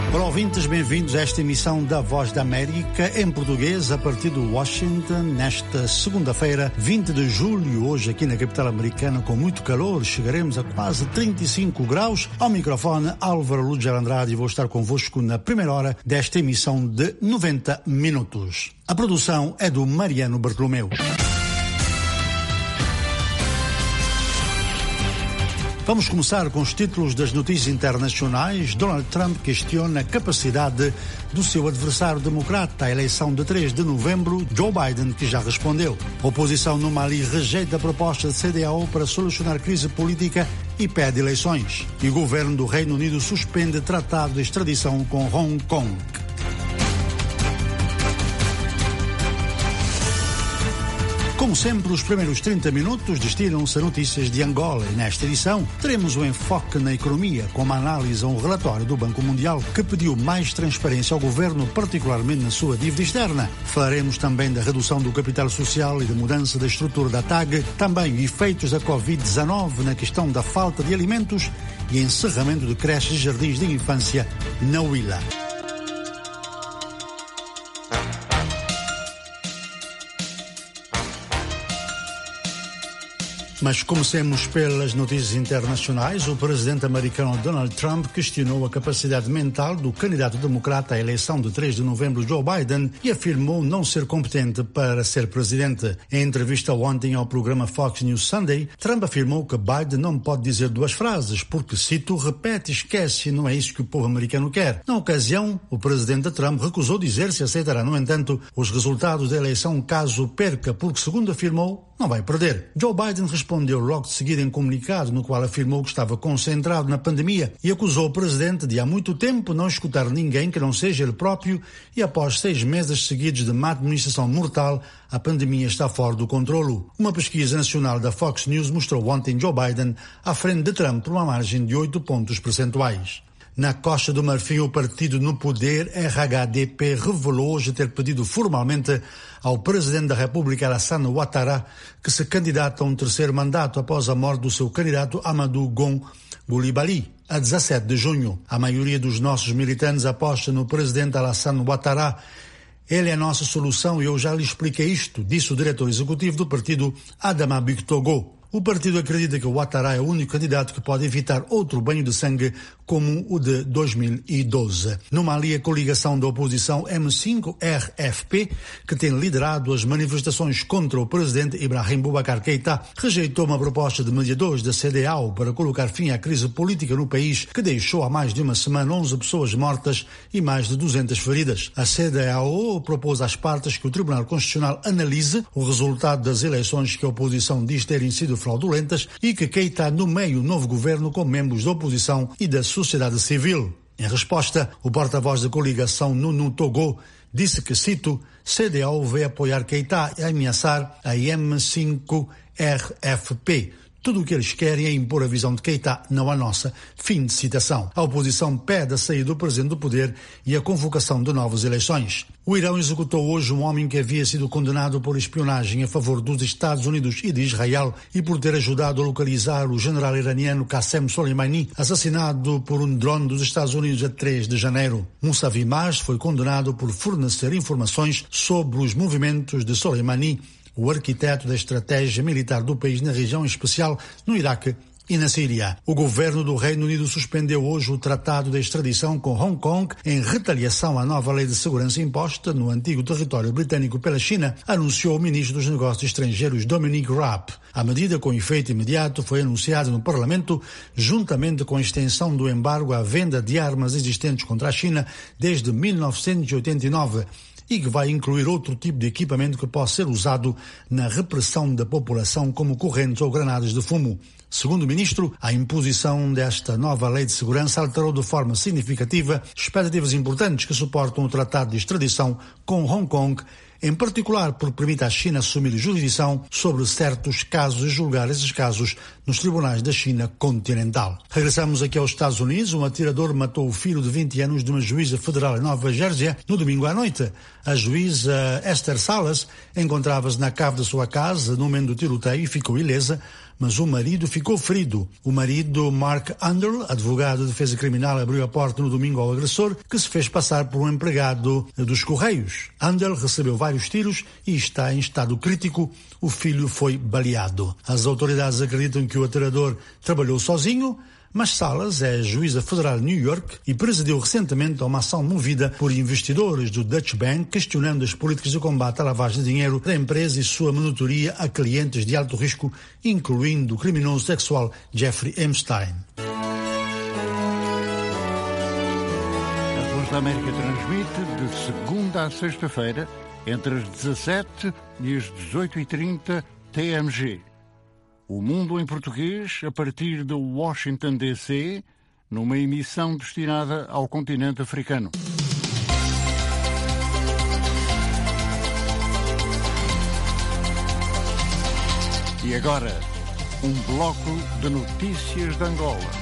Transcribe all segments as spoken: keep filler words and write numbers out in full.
Olá, ouvintes, bem-vindos a esta emissão da Voz da América em português a partir de Washington, nesta segunda-feira, vinte de julho, hoje aqui na capital americana com muito calor, chegaremos a quase trinta e cinco graus. Ao microfone, Álvaro Lúger Andrade, e vou estar convosco na primeira hora desta emissão de noventa minutos. A produção é do Mariano Bartolomeu. Vamos começar com os títulos das notícias internacionais. Donald Trump questiona a capacidade do seu adversário democrata à eleição de três de novembro, Joe Biden, que já respondeu. A oposição no Mali rejeita a proposta de C D A O para solucionar a crise política e pede eleições. E o governo do Reino Unido suspende tratado de extradição com Hong Kong. Como sempre, os primeiros trinta minutos destinam-se a notícias de Angola e nesta edição teremos um enfoque na economia, com uma análise a um relatório do Banco Mundial que pediu mais transparência ao governo, particularmente na sua dívida externa. Falaremos também da redução do capital social e da mudança da estrutura da T A G, também efeitos da covid dezenove na questão da falta de alimentos e encerramento de creches e jardins de infância na Huila. Mas comecemos pelas notícias internacionais. O presidente americano Donald Trump questionou a capacidade mental do candidato democrata à eleição de três de novembro, Joe Biden, e afirmou não ser competente para ser presidente. Em entrevista ontem ao programa Fox News Sunday, Trump afirmou que Biden não pode dizer duas frases, porque, cito, repete, esquece, não é isso que o povo americano quer. Na ocasião, o presidente Trump recusou dizer se aceitará, no entanto, os resultados da eleição caso perca, porque, segundo afirmou, não vai perder. Joe Biden respondeu logo de seguida em comunicado, no qual afirmou que estava concentrado na pandemia e acusou o presidente de há muito tempo não escutar ninguém que não seja ele próprio, e após seis meses seguidos de má administração mortal, a pandemia está fora do controlo. Uma pesquisa nacional da Fox News mostrou ontem Joe Biden à frente de Trump por uma margem de oito pontos percentuais. Na Costa do Marfim, o partido no poder, R H D P, revelou hoje ter pedido formalmente ao presidente da República, Alassane Ouattara, que se candidata a um terceiro mandato após a morte do seu candidato Amadou Gon Coulibaly, a dezassete de junho. A maioria dos nossos militantes aposta no presidente Alassane Ouattara. Ele é a nossa solução e eu já lhe expliquei isto, disse o diretor executivo do partido, Adama Bictogo. O partido acredita que o Ouattara é o único candidato que pode evitar outro banho de sangue como o de dois mil e doze. No Mali, a coligação da oposição M cinco R F P, que tem liderado as manifestações contra o presidente Ibrahim Boubacar Keïta, rejeitou uma proposta de mediadores da C D A O para colocar fim à crise política no país, que deixou há mais de uma semana onze pessoas mortas e mais de duzentas feridas. A C D A O propôs às partes que o Tribunal Constitucional analise o resultado das eleições que a oposição diz terem sido fraudulentas e que Keïta nomeie o novo governo com membros da oposição e da sociedade civil. Em resposta, o porta-voz da coligação Nunu Togo disse que, cito, C D A O veio apoiar Keïta e ameaçar a M cinco R F P. Tudo o que eles querem é impor a visão de Keïta, não a nossa. Fim de citação. A oposição pede a saída do presidente do poder e a convocação de novas eleições. O Irão executou hoje um homem que havia sido condenado por espionagem a favor dos Estados Unidos e de Israel e por ter ajudado a localizar o general iraniano Qassem Soleimani, assassinado por um drone dos Estados Unidos a três de janeiro. Mousavi Mas foi condenado por fornecer informações sobre os movimentos de Soleimani, o arquiteto da estratégia militar do país na região, em especial no Iraque e na Síria. O governo do Reino Unido suspendeu hoje o tratado de extradição com Hong Kong em retaliação à nova lei de segurança imposta no antigo território britânico pela China, anunciou o ministro dos Negócios Estrangeiros Dominic Raab. A medida, com efeito imediato, foi anunciada no Parlamento, juntamente com a extensão do embargo à venda de armas existentes contra a China desde mil novecentos e oitenta e nove. E que vai incluir outro tipo de equipamento que possa ser usado na repressão da população, como correntes ou granadas de fumo. Segundo o ministro, a imposição desta nova lei de segurança alterou de forma significativa expectativas importantes que suportam o tratado de extradição com Hong Kong, em particular porque permite à China assumir jurisdição sobre certos casos e julgar esses casos nos tribunais da China continental. Regressamos aqui aos Estados Unidos. Um atirador matou o filho de vinte anos de uma juíza federal em Nova Jersey no domingo à noite. A juíza Esther Salas encontrava-se na cave da sua casa no momento do tiroteio e ficou ilesa, mas o marido ficou ferido. O marido, Mark Underl, advogado de defesa criminal, abriu a porta no domingo ao agressor, que se fez passar por um empregado dos Correios. Underl recebeu vários tiros e está em estado crítico. O filho foi baleado. As autoridades acreditam que o atirador trabalhou sozinho, mas Salas é juíza federal de New York e presidiu recentemente uma ação movida por investidores do Deutsche Bank questionando as políticas de combate à lavagem de dinheiro da empresa e sua monitoria a clientes de alto risco, incluindo o criminoso sexual Jeffrey Epstein. A Voz da América transmite de segunda a sexta-feira entre as dezassete e as dezoito e trinta T M G. O Mundo em Português, a partir de Washington, D C, numa emissão destinada ao continente africano. E agora, um bloco de notícias de Angola.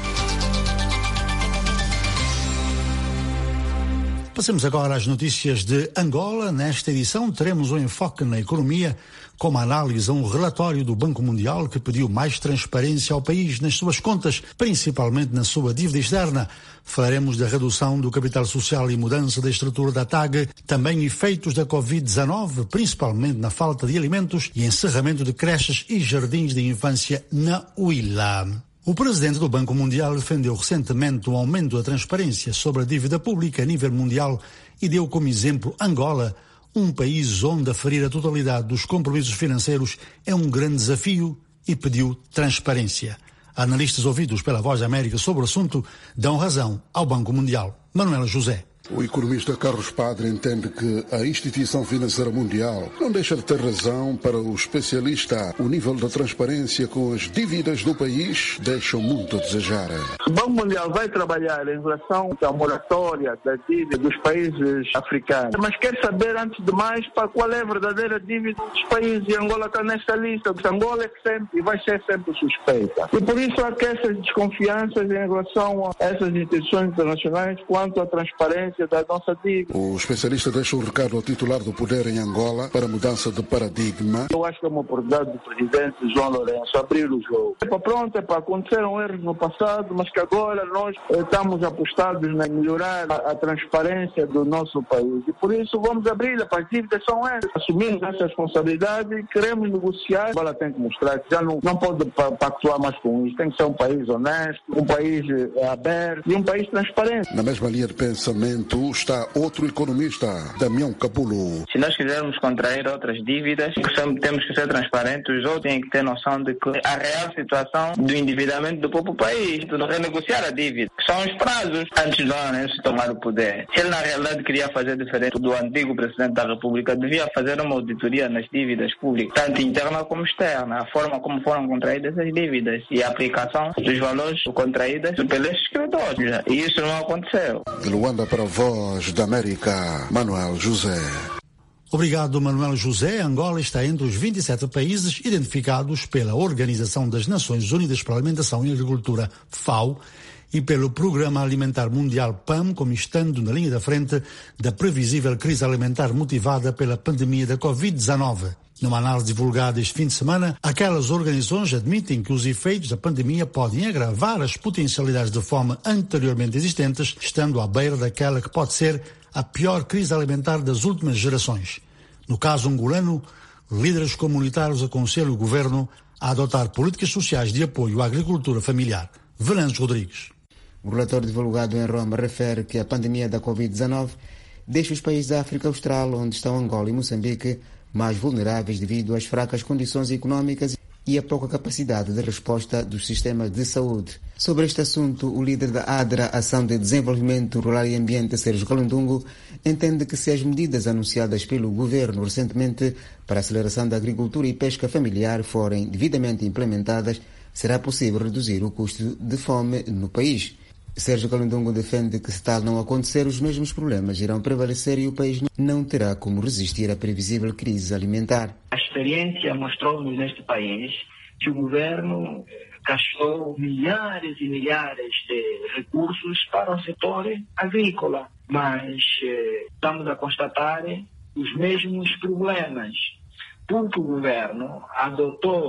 Passemos agora às notícias de Angola. Nesta edição teremos um enfoque na economia, como análise a um relatório do Banco Mundial que pediu mais transparência ao país nas suas contas, principalmente na sua dívida externa. Falaremos da redução do capital social e mudança da estrutura da T A G, também efeitos da covid dezenove, principalmente na falta de alimentos e encerramento de creches e jardins de infância na Huila. O presidente do Banco Mundial defendeu recentemente o aumento da transparência sobre a dívida pública a nível mundial e deu como exemplo Angola, um país onde aferir a totalidade dos compromissos financeiros é um grande desafio, e pediu transparência. Analistas ouvidos pela Voz da América sobre o assunto dão razão ao Banco Mundial. Manuel José. O economista Carlos Padre entende que a instituição financeira mundial não deixa de ter razão. Para o especialista, o nível da transparência com as dívidas do país deixa muito a desejar. O Banco Mundial vai trabalhar em relação à moratória da dívida dos países africanos, mas quer saber, antes de mais, para qual é a verdadeira dívida dos países, e Angola está nesta lista. Angola é sempre e vai ser sempre suspeita. E por isso há que essas desconfianças em relação a essas instituições internacionais quanto à transparência da nossa dívida. O especialista deixa um recado ao titular do poder em Angola para a mudança de paradigma. Eu acho que é uma oportunidade do presidente João Lourenço abrir o jogo. É para pronto, é para aconteceram erros no passado, mas que agora nós eh, estamos apostados em melhorar a, a transparência do nosso país. E por isso vamos abrir, para as dívidas são essas. Assumimos essa responsabilidade e queremos negociar. Agora tem que mostrar que já não, não pode pactuar mais com isso. Tem que ser um país honesto, um país eh, aberto e um país transparente. Na mesma linha de pensamento está outro economista, Damião Capulo. Se nós quisermos contrair outras dívidas, temos que ser transparentes ou têm que ter noção de que a real situação do endividamento do próprio país, de renegociar a dívida, que são os prazos antes de Lourenço tomar o poder. Se ele na realidade queria fazer diferente do antigo presidente da República, devia fazer uma auditoria nas dívidas públicas, tanto interna como externa, a forma como foram contraídas as dívidas e a aplicação dos valores contraídos pelos escritores. E isso não aconteceu. De Luanda para a Voz da América, Manuel José. Obrigado, Manuel José. Angola está entre os vinte e sete países identificados pela Organização das Nações Unidas para a Alimentação e Agricultura, FAO, e pelo Programa Alimentar Mundial, PAM, como estando na linha da frente da previsível crise alimentar motivada pela pandemia da covid dezenove. Numa análise divulgada este fim de semana, aquelas organizações admitem que os efeitos da pandemia podem agravar as potencialidades de fome anteriormente existentes, estando à beira daquela que pode ser a pior crise alimentar das últimas gerações. No caso angolano, líderes comunitários aconselham o governo a adotar políticas sociais de apoio à agricultura familiar. Venâncio Rodrigues. O relatório divulgado em Roma refere que a pandemia da covid dezenove deixa os países da África Austral, onde estão Angola e Moçambique, mais vulneráveis devido às fracas condições económicas e a pouca capacidade de resposta dos sistemas de saúde. Sobre este assunto, o líder da ADRA, Ação de Desenvolvimento Rural e Ambiente, Sérgio Calundungo, entende que se as medidas anunciadas pelo governo recentemente para a aceleração da agricultura e pesca familiar forem devidamente implementadas, será possível reduzir o custo de fome no país. Sérgio Calundungo defende que, se tal não acontecer, os mesmos problemas irão prevalecer e o país não terá como resistir à previsível crise alimentar. A experiência mostrou-nos neste país que o governo gastou milhares e milhares de recursos para o setor agrícola, mas eh, estamos a constatar os mesmos problemas, porque o governo adotou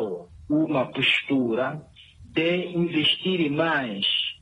uma postura de investir mais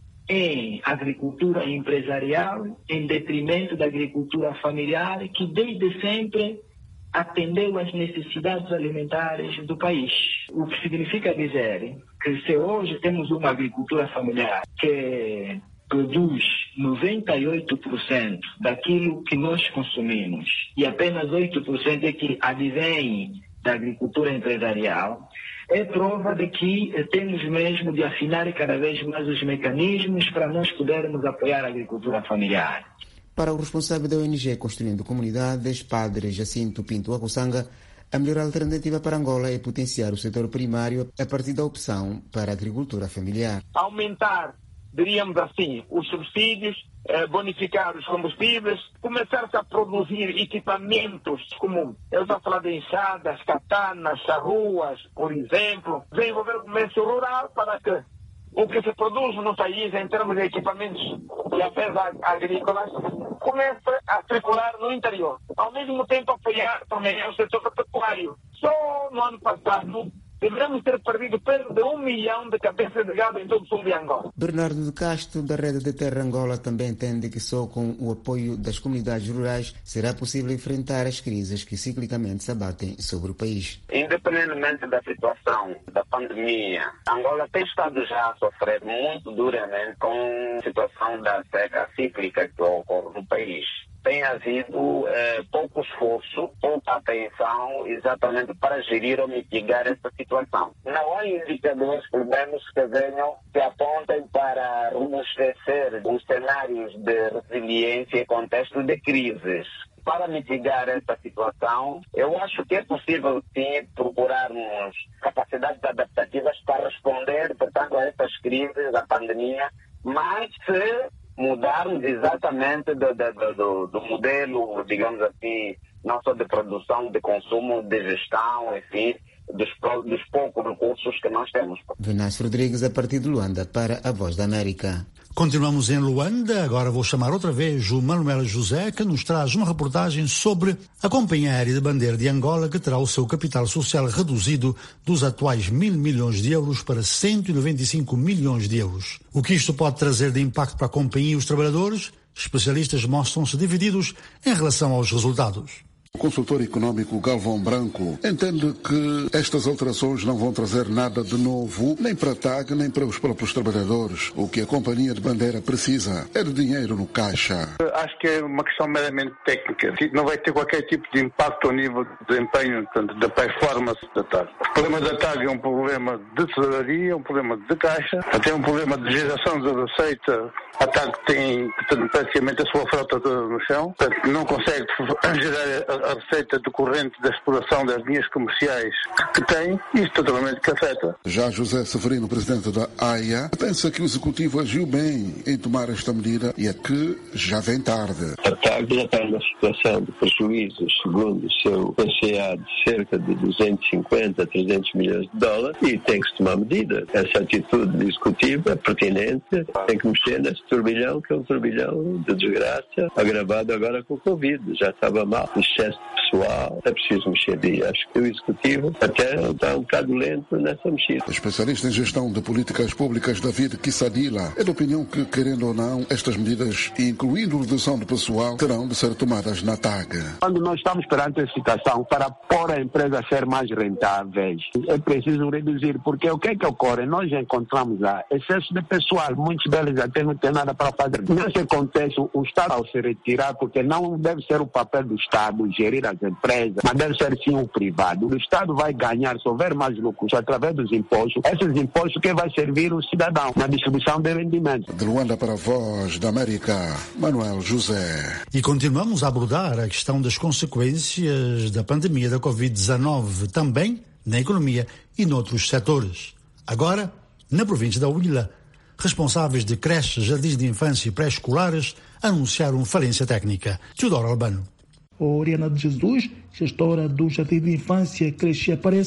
em agricultura empresarial em detrimento da agricultura familiar, que desde sempre atendeu às necessidades alimentares do país. O que significa dizer que se hoje temos uma agricultura familiar que produz noventa e oito por cento daquilo que nós consumimos e apenas oito por cento é que advém da agricultura empresarial, é prova de que temos mesmo de afinar cada vez mais os mecanismos para nós podermos apoiar a agricultura familiar. Para o responsável da O N G Construindo Comunidades, Padre Jacinto Pinto Acussanga, a melhor alternativa para Angola é potenciar o setor primário a partir da opção para a agricultura familiar. Aumentar, diríamos assim, os subsídios, eh, bonificar os combustíveis, começar-se a produzir equipamentos como, eu estou a falar de enxadas, katanas, charruas, por exemplo, desenvolver o comércio rural para que o que se produz no país em termos de equipamentos e apenas agrícolas comece a circular no interior. Ao mesmo tempo apoiar também o setor pecuário. Só no ano passado deveremos ter perdido perto de um milhão de cabeças de gado em todo o sul de Angola. Bernardo de Castro, da Rede de Terra Angola, também entende que só com o apoio das comunidades rurais será possível enfrentar as crises que ciclicamente se abatem sobre o país. Independentemente da situação da pandemia, Angola tem estado já a sofrer muito duramente com a situação da seca cíclica que ocorre no país. Tem havido eh, pouco esforço, pouca atenção exatamente para gerir ou mitigar essa situação. Não há indicadores, pelo menos, que venham, que apontem para robustecer os cenários de resiliência em contexto de crises. Para mitigar essa situação, eu acho que é possível, sim, procurarmos capacidades adaptativas para responder, portanto, a essas crises, a pandemia, mas se mudarmos exatamente do, do, do, do modelo, digamos assim, não só de produção, de consumo, de gestão, enfim, dos, dos poucos recursos que nós temos. Venâncio Rodrigues, a partir de Luanda, para a Voz da América. Continuamos em Luanda, agora vou chamar outra vez o Manuel José, que nos traz uma reportagem sobre a Companhia Aérea de Bandeira de Angola, que terá o seu capital social reduzido dos atuais mil milhões de euros para cento e noventa e cinco milhões de euros. O que isto pode trazer de impacto para a companhia e os trabalhadores? Especialistas mostram-se divididos em relação aos resultados. O consultor econômico Galvão Branco entende que estas alterações não vão trazer nada de novo, nem para a T A G, nem para os próprios trabalhadores. O que a Companhia de Bandeira precisa é de dinheiro no caixa. Acho que é uma questão meramente técnica. Não vai ter qualquer tipo de impacto ao nível de desempenho, portanto, da performance da T A G. O problema da T A G é um problema de tesouraria, um problema de caixa, até um problema de geração de receita. A T A G tem, portanto, praticamente a sua frota toda no chão, portanto, não consegue gerar a receita decorrente da exploração das linhas comerciais que tem, isso totalmente que afeta. Já José Severino, presidente da A I A, pensa que o Executivo agiu bem em tomar esta medida e é que já vem tarde. A T A G já está numa situação de prejuízos, segundo o seu P C A, de cerca de duzentos e cinquenta a trezentos milhões de dólares e tem que se tomar medidas. Essa atitude do Executivo é pertinente, tem que mexer nesse turbilhão, que é um turbilhão de desgraça, agravado agora com o Covid. Já estava mal, excesso de pessoal, é preciso mexer. E acho que o Executivo até está um bocado lento nessa mexida. O especialista em gestão de políticas públicas, David Kissadila, é da opinião que, querendo ou não, estas medidas, incluindo redução de pessoal, terão de ser tomadas na T A G. Quando nós estamos perante a situação, para pôr a empresa a ser mais rentável, é preciso reduzir, porque o que é que ocorre? Nós já encontramos lá excesso de pessoal, muitos deles até não têm nada para fazer. Nesse contexto, o Estado, ao se retirar, porque não deve ser o papel do Estado gerir as empresas, mas deve ser sim o privado. O Estado vai ganhar, se houver mais lucros, através dos impostos. Esses impostos que vai servir o cidadão na distribuição de rendimentos. De Luanda para a Voz da América, Manuel José. E continuamos a abordar a questão das consequências da pandemia da covid dezenove, também na economia e noutros setores. Agora, na província da Huila, responsáveis de creches, jardins de infância e pré-escolares anunciaram falência técnica. Teodoro Albano. Oriana de Jesus, gestora do Jardim de Infância Creche Aparece,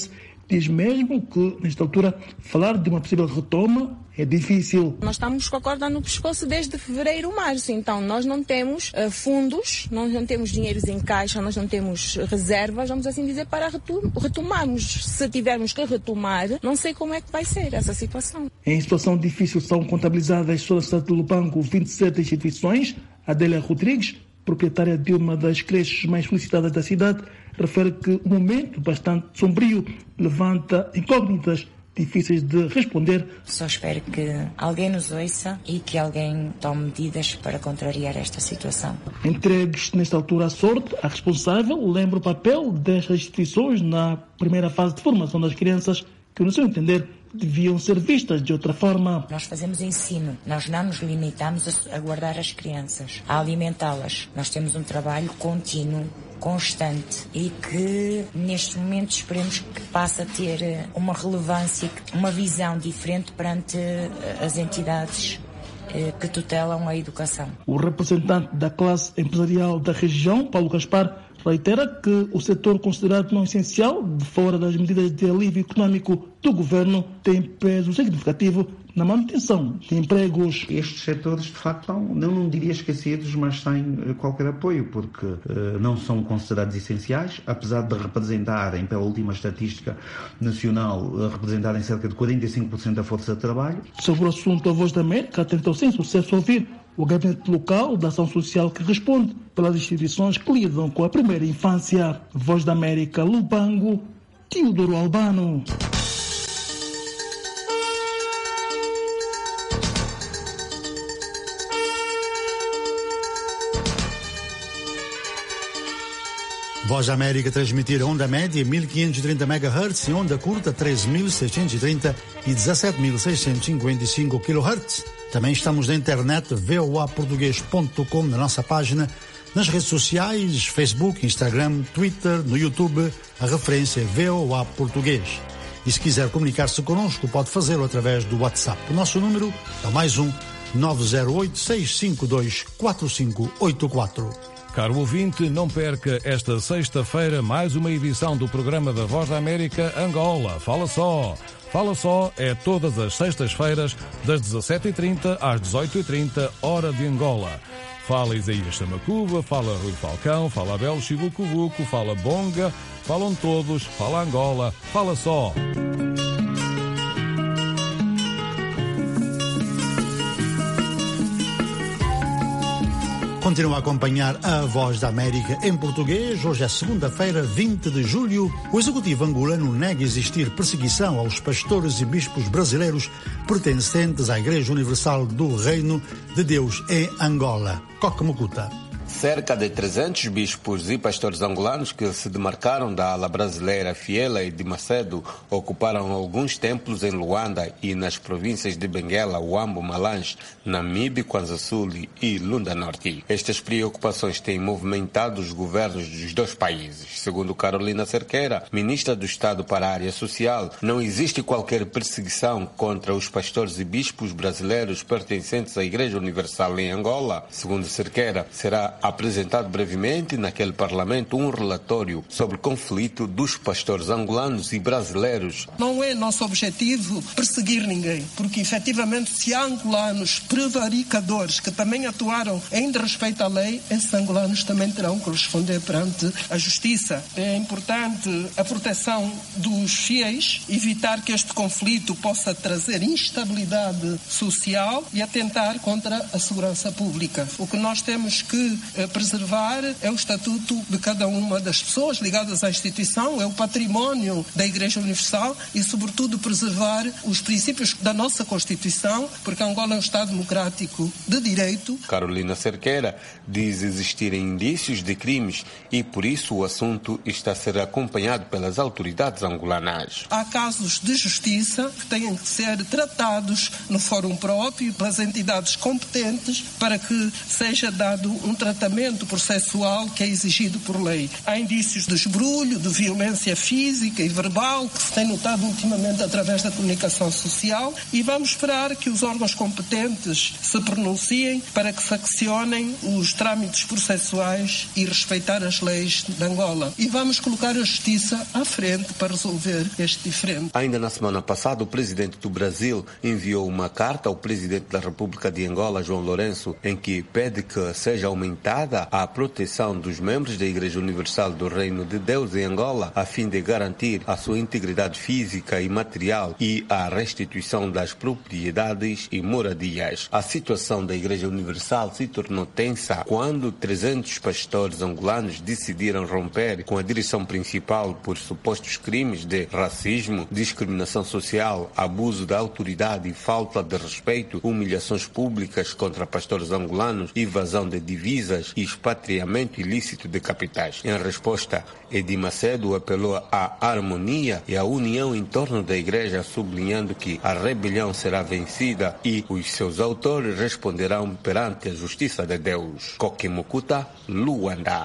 diz mesmo que, nesta altura, falar de uma possível retoma é difícil. Nós estamos com a corda no pescoço desde fevereiro, março, então nós não temos uh, fundos, nós não temos dinheiros em caixa, nós não temos reservas, vamos assim dizer, para retom- retomarmos. Se tivermos que retomar, não sei como é que vai ser essa situação. Em situação difícil são contabilizadas só na cidade de Lubango vinte e sete instituições. Adélia Rodrigues, proprietária de uma das creches mais solicitadas da cidade, refere que um momento bastante sombrio levanta incógnitas difíceis de responder. Só espero que alguém nos ouça e que alguém tome medidas para contrariar esta situação. Entregues nesta altura à sorte, a responsável lembra o papel destas instituições na primeira fase de formação das crianças, que, no seu entender, deviam ser vistas de outra forma. Nós fazemos ensino, nós não nos limitamos a guardar as crianças, a alimentá-las. Nós temos um trabalho contínuo, constante e que neste momento esperemos que passe a ter uma relevância, uma visão diferente perante as entidades que tutelam a educação. O representante da classe empresarial da região, Paulo Gaspar, reitera que o setor considerado não essencial, de fora das medidas de alívio econômico do governo, tem peso significativo na manutenção de empregos. Estes setores, de facto, não, não, não diria esquecidos, mas sem qualquer apoio, porque uh, não são considerados essenciais, apesar de representarem, pela última estatística nacional, uh, representarem cerca de quarenta e cinco por cento da força de trabalho. Sobre o assunto, a Voz da América tentou sem sucesso ouvir o gabinete local da ação social que responde pelas instituições que lidam com a primeira infância. Voz da América, Lubango, Teodoro Albano. Voz da América transmitir onda média mil quinhentos e trinta megahertz e onda curta treze mil seiscentos e trinta e dezassete mil seiscentos e cinquenta e cinco kilohertz. Também estamos na internet v o a português ponto com, na nossa página, nas redes sociais, Facebook, Instagram, Twitter, no YouTube, a referência V O A Português. E se quiser comunicar-se connosco, pode fazê-lo através do WhatsApp. O nosso número é o mais um nove zero oito, seis cinco dois, quatro cinco oito quatro. Caro ouvinte, não perca esta sexta-feira mais uma edição do programa da Voz da América Angola. Fala só! Fala só é todas as sextas-feiras, das dezassete e trinta às dezoito e trinta, hora de Angola. Fala Isaías Samacuba, fala Rui Falcão, fala Abel Chibucubuco, fala Bonga, falam todos, fala Angola, fala só! Continua a acompanhar a Voz da América em português. Hoje é segunda-feira, vinte de julho. O Executivo angolano nega existir perseguição aos pastores e bispos brasileiros pertencentes à Igreja Universal do Reino de Deus em Angola. Coque Mucuta. Cerca de trezentos bispos e pastores angolanos que se demarcaram da ala brasileira Fiela e de Macedo ocuparam alguns templos em Luanda e nas províncias de Benguela, Uambo, Malange, Namibe, Kwanza Sul e Lunda Norte. Estas preocupações têm movimentado os governos dos dois países. Segundo Carolina Cerqueira, ministra do Estado para a área social, não existe qualquer perseguição contra os pastores e bispos brasileiros pertencentes à Igreja Universal em Angola. Segundo Cerqueira, será apresentado brevemente naquele Parlamento um relatório sobre o conflito dos pastores angolanos e brasileiros. Não é nosso objetivo perseguir ninguém, porque efetivamente se há angolanos prevaricadores que também atuaram em desrespeito à lei, esses angolanos também terão que responder perante a justiça. É importante a proteção dos fiéis, evitar que este conflito possa trazer instabilidade social e atentar contra a segurança pública. O que nós temos que preservar é o estatuto de cada uma das pessoas ligadas à instituição, é o património da Igreja Universal e, sobretudo, preservar os princípios da nossa Constituição, porque Angola é um Estado democrático de direito. Carolina Cerqueira diz existirem indícios de crimes e, por isso, o assunto está a ser acompanhado pelas autoridades angolanas. Há casos de justiça que têm que ser tratados no fórum próprio pelas entidades competentes para que seja dado um tratamento tratamento processual que é exigido por lei. Há indícios de esbrulho, de violência física e verbal que se tem notado ultimamente através da comunicação social e vamos esperar que os órgãos competentes se pronunciem para que se accionem os trâmites processuais e respeitar as leis de Angola. E vamos colocar a justiça à frente para resolver este diferente. Ainda na semana passada, o presidente do Brasil enviou uma carta ao presidente da República de Angola, João Lourenço, em que pede que seja aumentada a proteção dos membros da Igreja Universal do Reino de Deus em Angola, a fim de garantir a sua integridade física e material e a restituição das propriedades e moradias. A situação da Igreja Universal se tornou tensa quando trezentos pastores angolanos decidiram romper com a direção principal por supostos crimes de racismo, discriminação social, abuso da autoridade e falta de respeito, humilhações públicas contra pastores angolanos, evasão de divisas e expatriamento ilícito de capitais. Em resposta, Edir Macedo apelou à harmonia e à união em torno da Igreja, sublinhando que a rebelião será vencida e os seus autores responderão perante a justiça de Deus. Kokemukuta, Luanda.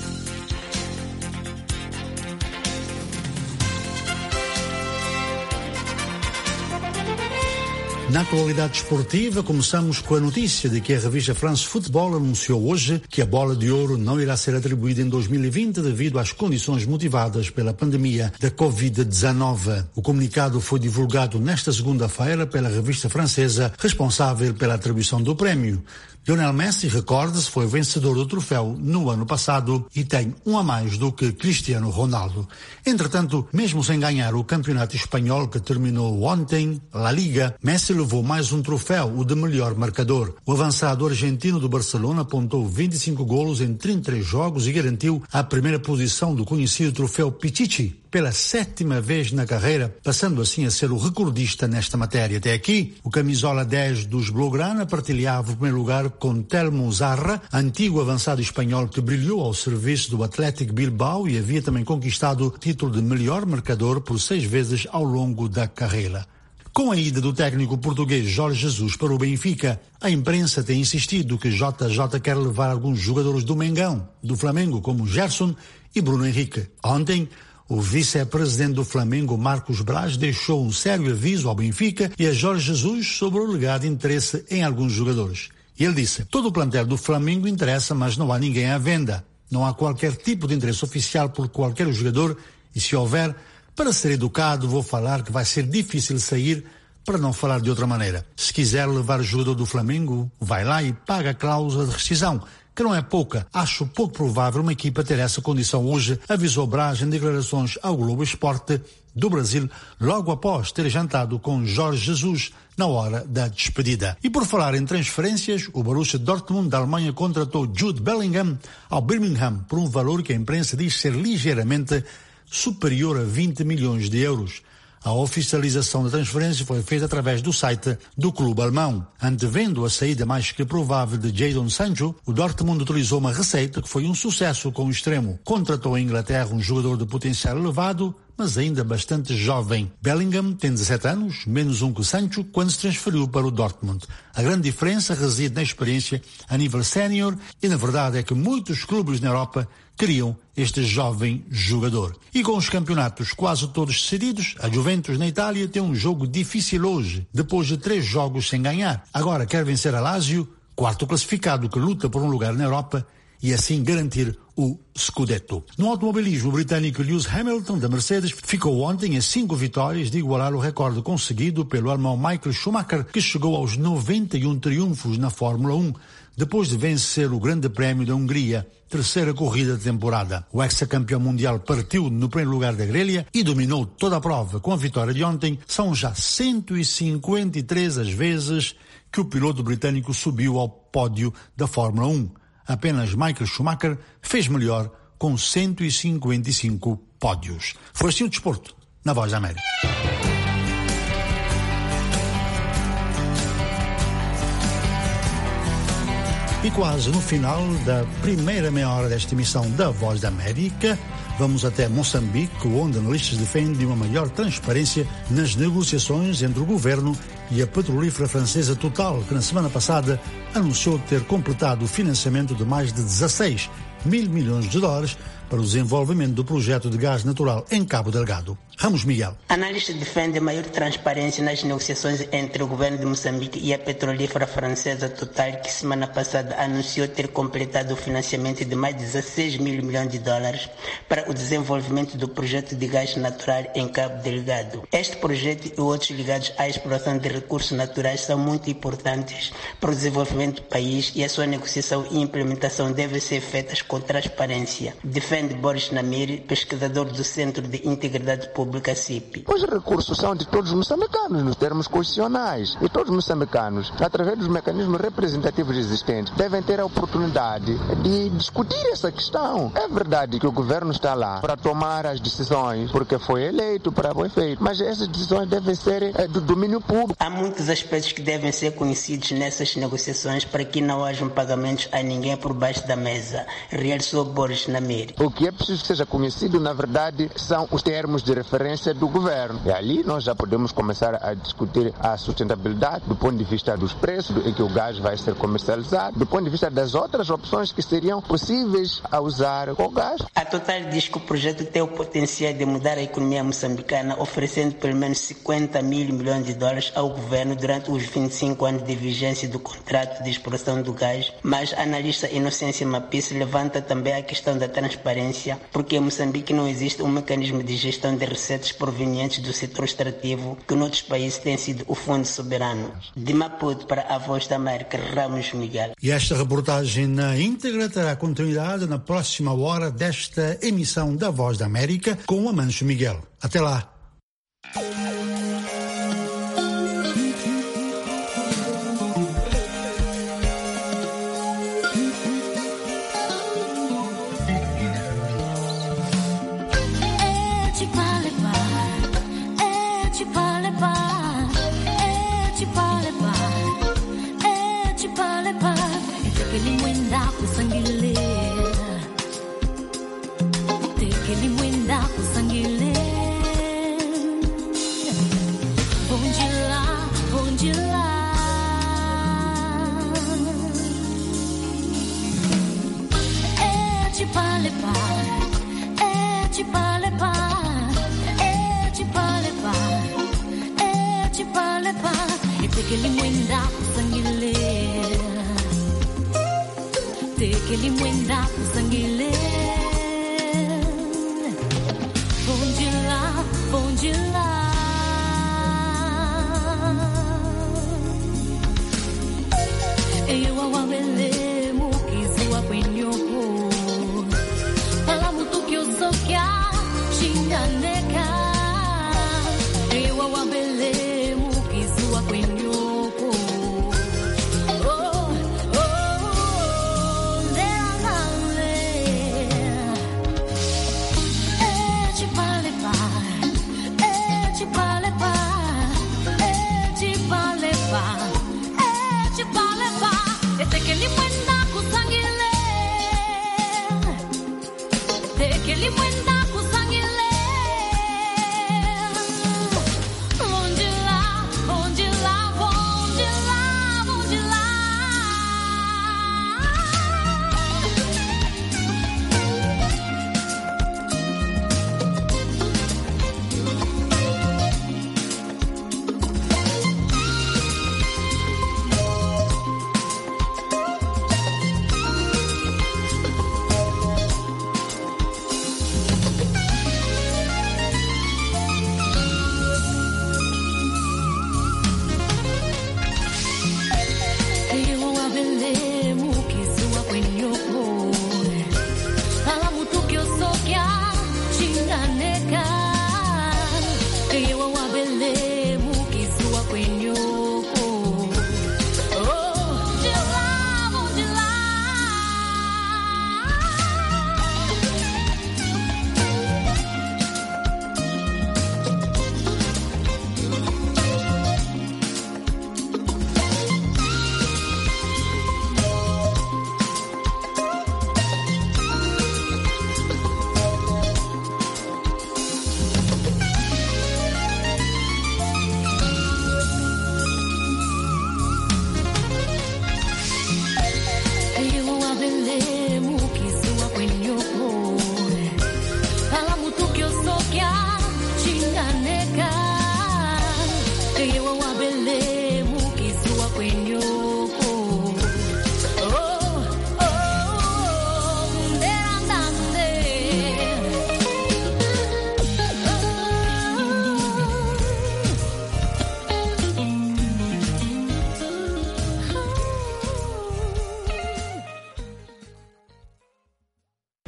Na atualidade esportiva, começamos com a notícia de que a revista France Football anunciou hoje que a bola de ouro não irá ser atribuída em dois mil e vinte devido às condições motivadas pela pandemia da covid dezenove. O comunicado foi divulgado nesta segunda-feira pela revista francesa responsável pela atribuição do prémio. Lionel Messi, recorde-se, foi vencedor do troféu no ano passado e tem um a mais do que Cristiano Ronaldo. Entretanto, mesmo sem ganhar o campeonato espanhol que terminou ontem, La Liga, Messi levou mais um troféu, o de melhor marcador. O avançado argentino do Barcelona apontou vinte e cinco golos em trinta e três jogos e garantiu a primeira posição do conhecido troféu Pichichi pela sétima vez na carreira, passando assim a ser o recordista nesta matéria. Até aqui, o camisola dez dos Blaugrana partilhava o primeiro lugar com Telmo Zarra, antigo avançado espanhol que brilhou ao serviço do Athletic Bilbao e havia também conquistado o título de melhor marcador por seis vezes ao longo da carreira. Com a ida do técnico português Jorge Jesus para o Benfica, a imprensa tem insistido que J J quer levar alguns jogadores do Mengão, do Flamengo, como Gerson e Bruno Henrique. Ontem, o vice-presidente do Flamengo, Marcos Braz, deixou um sério aviso ao Benfica e a Jorge Jesus sobre o alegado interesse em alguns jogadores. Ele disse: todo o plantel do Flamengo interessa, mas não há ninguém à venda. Não há qualquer tipo de interesse oficial por qualquer jogador e, se houver, para ser educado, vou falar que vai ser difícil sair, para não falar de outra maneira. Se quiser levar o jogador do Flamengo, vai lá e paga a cláusula de rescisão, que não é pouca. Acho pouco provável uma equipa ter essa condição hoje, avisou Braz em declarações ao Globo Esporte do Brasil, logo após ter jantado com Jorge Jesus na hora da despedida. E por falar em transferências, o Borussia Dortmund da Alemanha contratou Jude Bellingham ao Birmingham por um valor que a imprensa diz ser ligeiramente superior a vinte milhões de euros. A oficialização da transferência foi feita através do site do clube alemão. Antevendo a saída mais que provável de Jadon Sancho, o Dortmund utilizou uma receita que foi um sucesso com o extremo. Contratou em Inglaterra um jogador de potencial elevado, mas ainda bastante jovem. Bellingham tem dezassete anos, menos um que Sancho, quando se transferiu para o Dortmund. A grande diferença reside na experiência a nível sénior e, na verdade, é que muitos clubes na Europa queriam este jovem jogador. E com os campeonatos quase todos decididos, a Juventus na Itália tem um jogo difícil hoje, depois de três jogos sem ganhar. Agora quer vencer a Lazio, quarto classificado que luta por um lugar na Europa, e assim garantir o Scudetto. No automobilismo, o britânico Lewis Hamilton, da Mercedes, ficou ontem a cinco vitórias de igualar o recorde conseguido pelo alemão Michael Schumacher, que chegou aos noventa e um triunfos na Fórmula um, depois de vencer o Grande Prémio da Hungria, terceira corrida de temporada. O ex-campeão mundial partiu no primeiro lugar da grelha e dominou toda a prova. Com a vitória de ontem, são já cento e cinquenta e três as vezes que o piloto britânico subiu ao pódio da Fórmula um. Apenas Michael Schumacher fez melhor com cento e cinquenta e cinco pódios. Foi assim o desporto, na Voz da América. E quase no final da primeira meia hora desta emissão da Voz da América, Vamos até Moçambique, onde analistas defendem uma maior transparência nas negociações entre o governo e a petrolífera francesa Total, que na semana passada anunciou ter completado o financiamento de mais de dezasseis mil milhões de dólares para o desenvolvimento do projeto de gás natural em Cabo Delgado. Ramos Miguel. Analistas defendem maior transparência nas negociações entre o governo de Moçambique e a petrolífera francesa Total, que semana passada anunciou ter completado o financiamento de mais de dezasseis mil milhões de dólares para o desenvolvimento do projeto de gás natural em Cabo Delgado. Este projeto e outros ligados à exploração de recursos naturais são muito importantes para o desenvolvimento do país e a sua negociação e implementação devem ser feitas com transparência. Defende Boris Namiri, pesquisador do Centro de Integridade Pública C I P. Os recursos são de todos os moçambicanos nos termos constitucionais e todos os moçambicanos, através dos mecanismos representativos existentes, devem ter a oportunidade de discutir essa questão. É verdade que o governo está lá para tomar as decisões porque foi eleito para o efeito, mas essas decisões devem ser é, do domínio público. Há muitos aspectos que devem ser conhecidos nessas negociações para que não hajam pagamentos a ninguém por baixo da mesa, realçou Boris Namiri. O que é preciso que seja conhecido, na verdade, são os termos de referência do governo. E ali nós já podemos começar a discutir a sustentabilidade do ponto de vista dos preços em que o gás vai ser comercializado, do ponto de vista das outras opções que seriam possíveis a usar o gás. A Total diz que o projeto tem o potencial de mudar a economia moçambicana, oferecendo pelo menos cinquenta mil milhões de dólares ao governo durante os vinte e cinco anos de vigência do contrato de exploração do gás, mas a analista Inocência Mapisse levanta também a questão da transparência, porque em Moçambique não existe um mecanismo de gestão de receitas provenientes do setor extrativo, que noutros países tem sido o Fundo Soberano. De Maputo para a Voz da América, Ramos Miguel. E esta reportagem na íntegra terá continuidade na próxima hora desta emissão da Voz da América com o Amancio Miguel. Até lá. Oh, oh,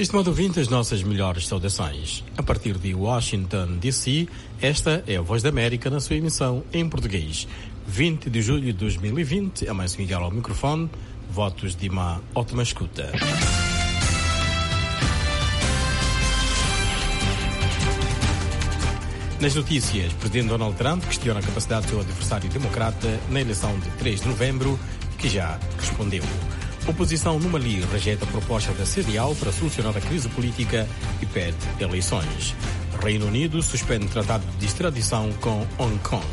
Estimado ouvinte, as nossas melhores saudações. A partir de Washington, D C, esta é a Voz da América na sua emissão em português. vinte de julho de dois mil e vinte, a mais Miguel ao microfone, votos de uma ótima escuta. Nas notícias, o presidente Donald Trump questiona a capacidade do seu adversário democrata na eleição de três de novembro, que já respondeu. Oposição no Mali rejeita a proposta da C D A O para solucionar a crise política e pede eleições. Reino Unido suspende o tratado de extradição com Hong Kong.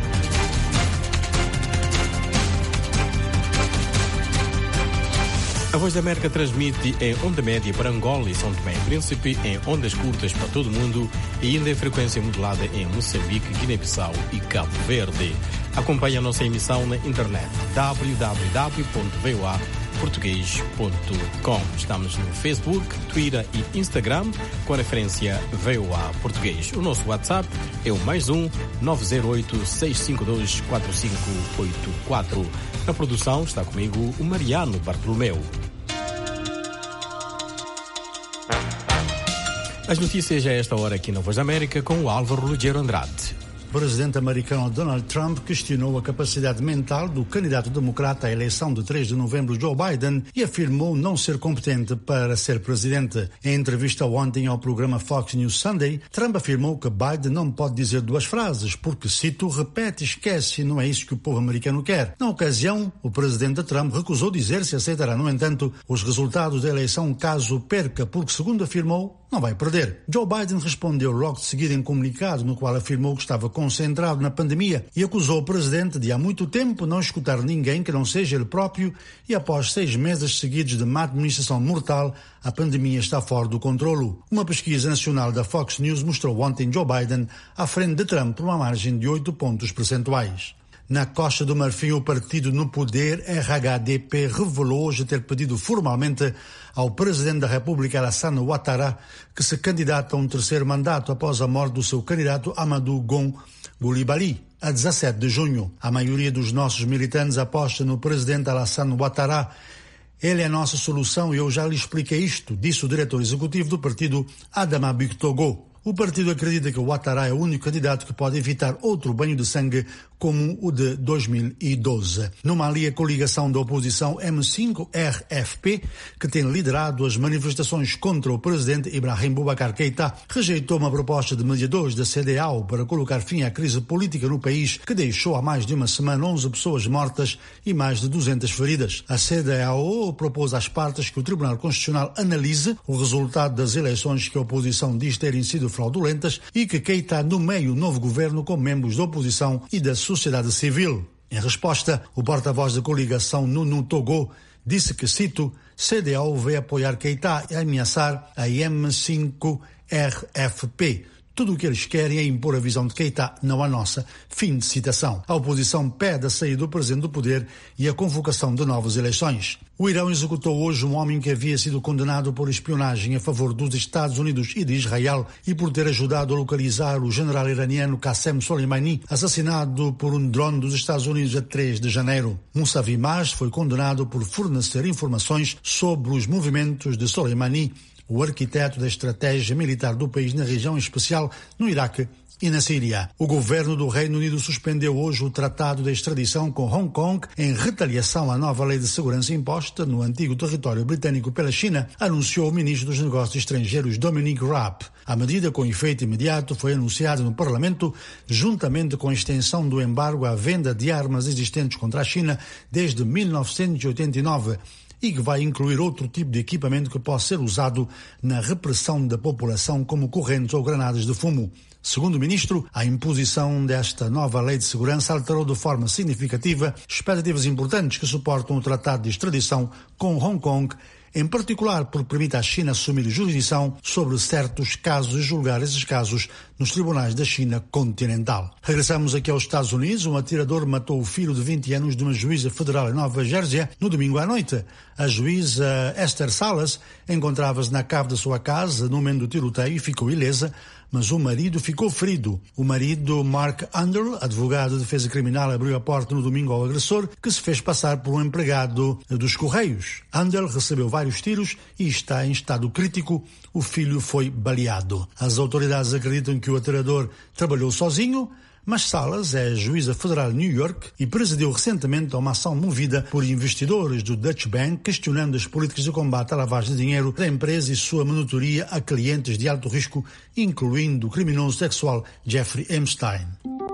A Voz da América transmite em onda média para Angola e São Tomé e Príncipe, em ondas curtas para todo o mundo e ainda em frequência modulada em Moçambique, Guiné-Bissau e Cabo Verde. Acompanhe a nossa emissão na internet w w w ponto v o a português ponto com. Estamos no Facebook, Twitter e Instagram com a referência V O A Português. O nosso WhatsApp é o mais um nove zero oito, seis cinco dois, quatro cinco oito quatro. Na produção está comigo o Mariano Bartolomeu. As notícias a esta hora aqui na Voz da América com o Álvaro Ruggiero Andrade. O presidente americano Donald Trump questionou a capacidade mental do candidato democrata à eleição de três de novembro, Joe Biden, e afirmou não ser competente para ser presidente. Em entrevista ontem ao programa Fox News Sunday, Trump afirmou que Biden não pode dizer duas frases, porque, cito, repete, esquece, e não é isso que o povo americano quer. Na ocasião, o presidente Trump recusou dizer se aceitará, no entanto, os resultados da eleição caso perca, porque, segundo afirmou, não vai perder. Joe Biden respondeu logo de seguida em comunicado, no qual afirmou que estava concentrado na pandemia e acusou o presidente de há muito tempo não escutar ninguém que não seja ele próprio e após seis meses seguidos de má administração mortal, a pandemia está fora do controlo. Uma pesquisa nacional da Fox News mostrou ontem Joe Biden à frente de Trump por uma margem de oito pontos percentuais. Na Costa do Marfim, o partido no poder, R H D P, revelou hoje ter pedido formalmente ao presidente da República, Alassane Ouattara, que se candidata a um terceiro mandato após a morte do seu candidato Amadou Gon Coulibaly, a dezassete de junho. A maioria dos nossos militantes aposta no presidente Alassane Ouattara. Ele é a nossa solução e eu já lhe expliquei isto, disse o diretor executivo do partido, Adama Bictogo. O partido acredita que o Ouattara é o único candidato que pode evitar outro banho de sangue como o de dois mil e doze. No Mali, a coligação da oposição M cinco R F P, que tem liderado as manifestações contra o presidente Ibrahim Boubacar Keïta, rejeitou uma proposta de mediadores da C D A O para colocar fim à crise política no país, que deixou há mais de uma semana onze pessoas mortas e mais de duzentas feridas. A C D A O propôs às partes que o Tribunal Constitucional analise o resultado das eleições que a oposição diz terem sido fraudulentas e que Keïta nomeie o novo governo com membros da oposição e da sociedade civil. Em resposta, o porta-voz da coligação Nunu Togo disse que, cito, C D A O veio apoiar Keïta e ameaçar a M cinco R F P. Tudo o que eles querem é impor a visão de Keïta, não a nossa. Fim de citação. A oposição pede a saída do presidente do poder e a convocação de novas eleições. O Irão executou hoje um homem que havia sido condenado por espionagem a favor dos Estados Unidos e de Israel e por ter ajudado a localizar o general iraniano Qassem Soleimani, assassinado por um drone dos Estados Unidos a três de janeiro. Mousavi Mas foi condenado por fornecer informações sobre os movimentos de Soleimani, o arquiteto da estratégia militar do país na região, em especial no Iraque e na Síria. O governo do Reino Unido suspendeu hoje o tratado de extradição com Hong Kong em retaliação à nova lei de segurança imposta no antigo território britânico pela China, anunciou o ministro dos Negócios Estrangeiros Dominic Raab. A medida, com efeito imediato, foi anunciada no Parlamento, juntamente com a extensão do embargo à venda de armas existentes contra a China desde mil novecentos e oitenta e nove. E que vai incluir outro tipo de equipamento que possa ser usado na repressão da população, como correntes ou granadas de fumo. Segundo o ministro, a imposição desta nova lei de segurança alterou de forma significativa expectativas importantes que suportam o tratado de extradição com Hong Kong, em particular porque permite à China assumir jurisdição sobre certos casos e julgar esses casos nos tribunais da China continental. Regressamos aqui aos Estados Unidos. Um atirador matou o filho de vinte anos de uma juíza federal em Nova Jersey no domingo à noite. A juíza Esther Salas encontrava-se na cave da sua casa no momento do tiroteio e ficou ilesa, mas o marido ficou ferido. O marido, Mark Underl, advogado de defesa criminal, abriu a porta no domingo ao agressor, que se fez passar por um empregado dos Correios. Underl recebeu vários tiros e está em estado crítico. O filho foi baleado. As autoridades acreditam que o atirador trabalhou sozinho, mas Salas é juíza federal de New York e presidiu recentemente uma ação movida por investidores do Deutsche Bank questionando as políticas de combate à lavagem de dinheiro da empresa e sua monitoria a clientes de alto risco, incluindo o criminoso sexual Jeffrey Epstein.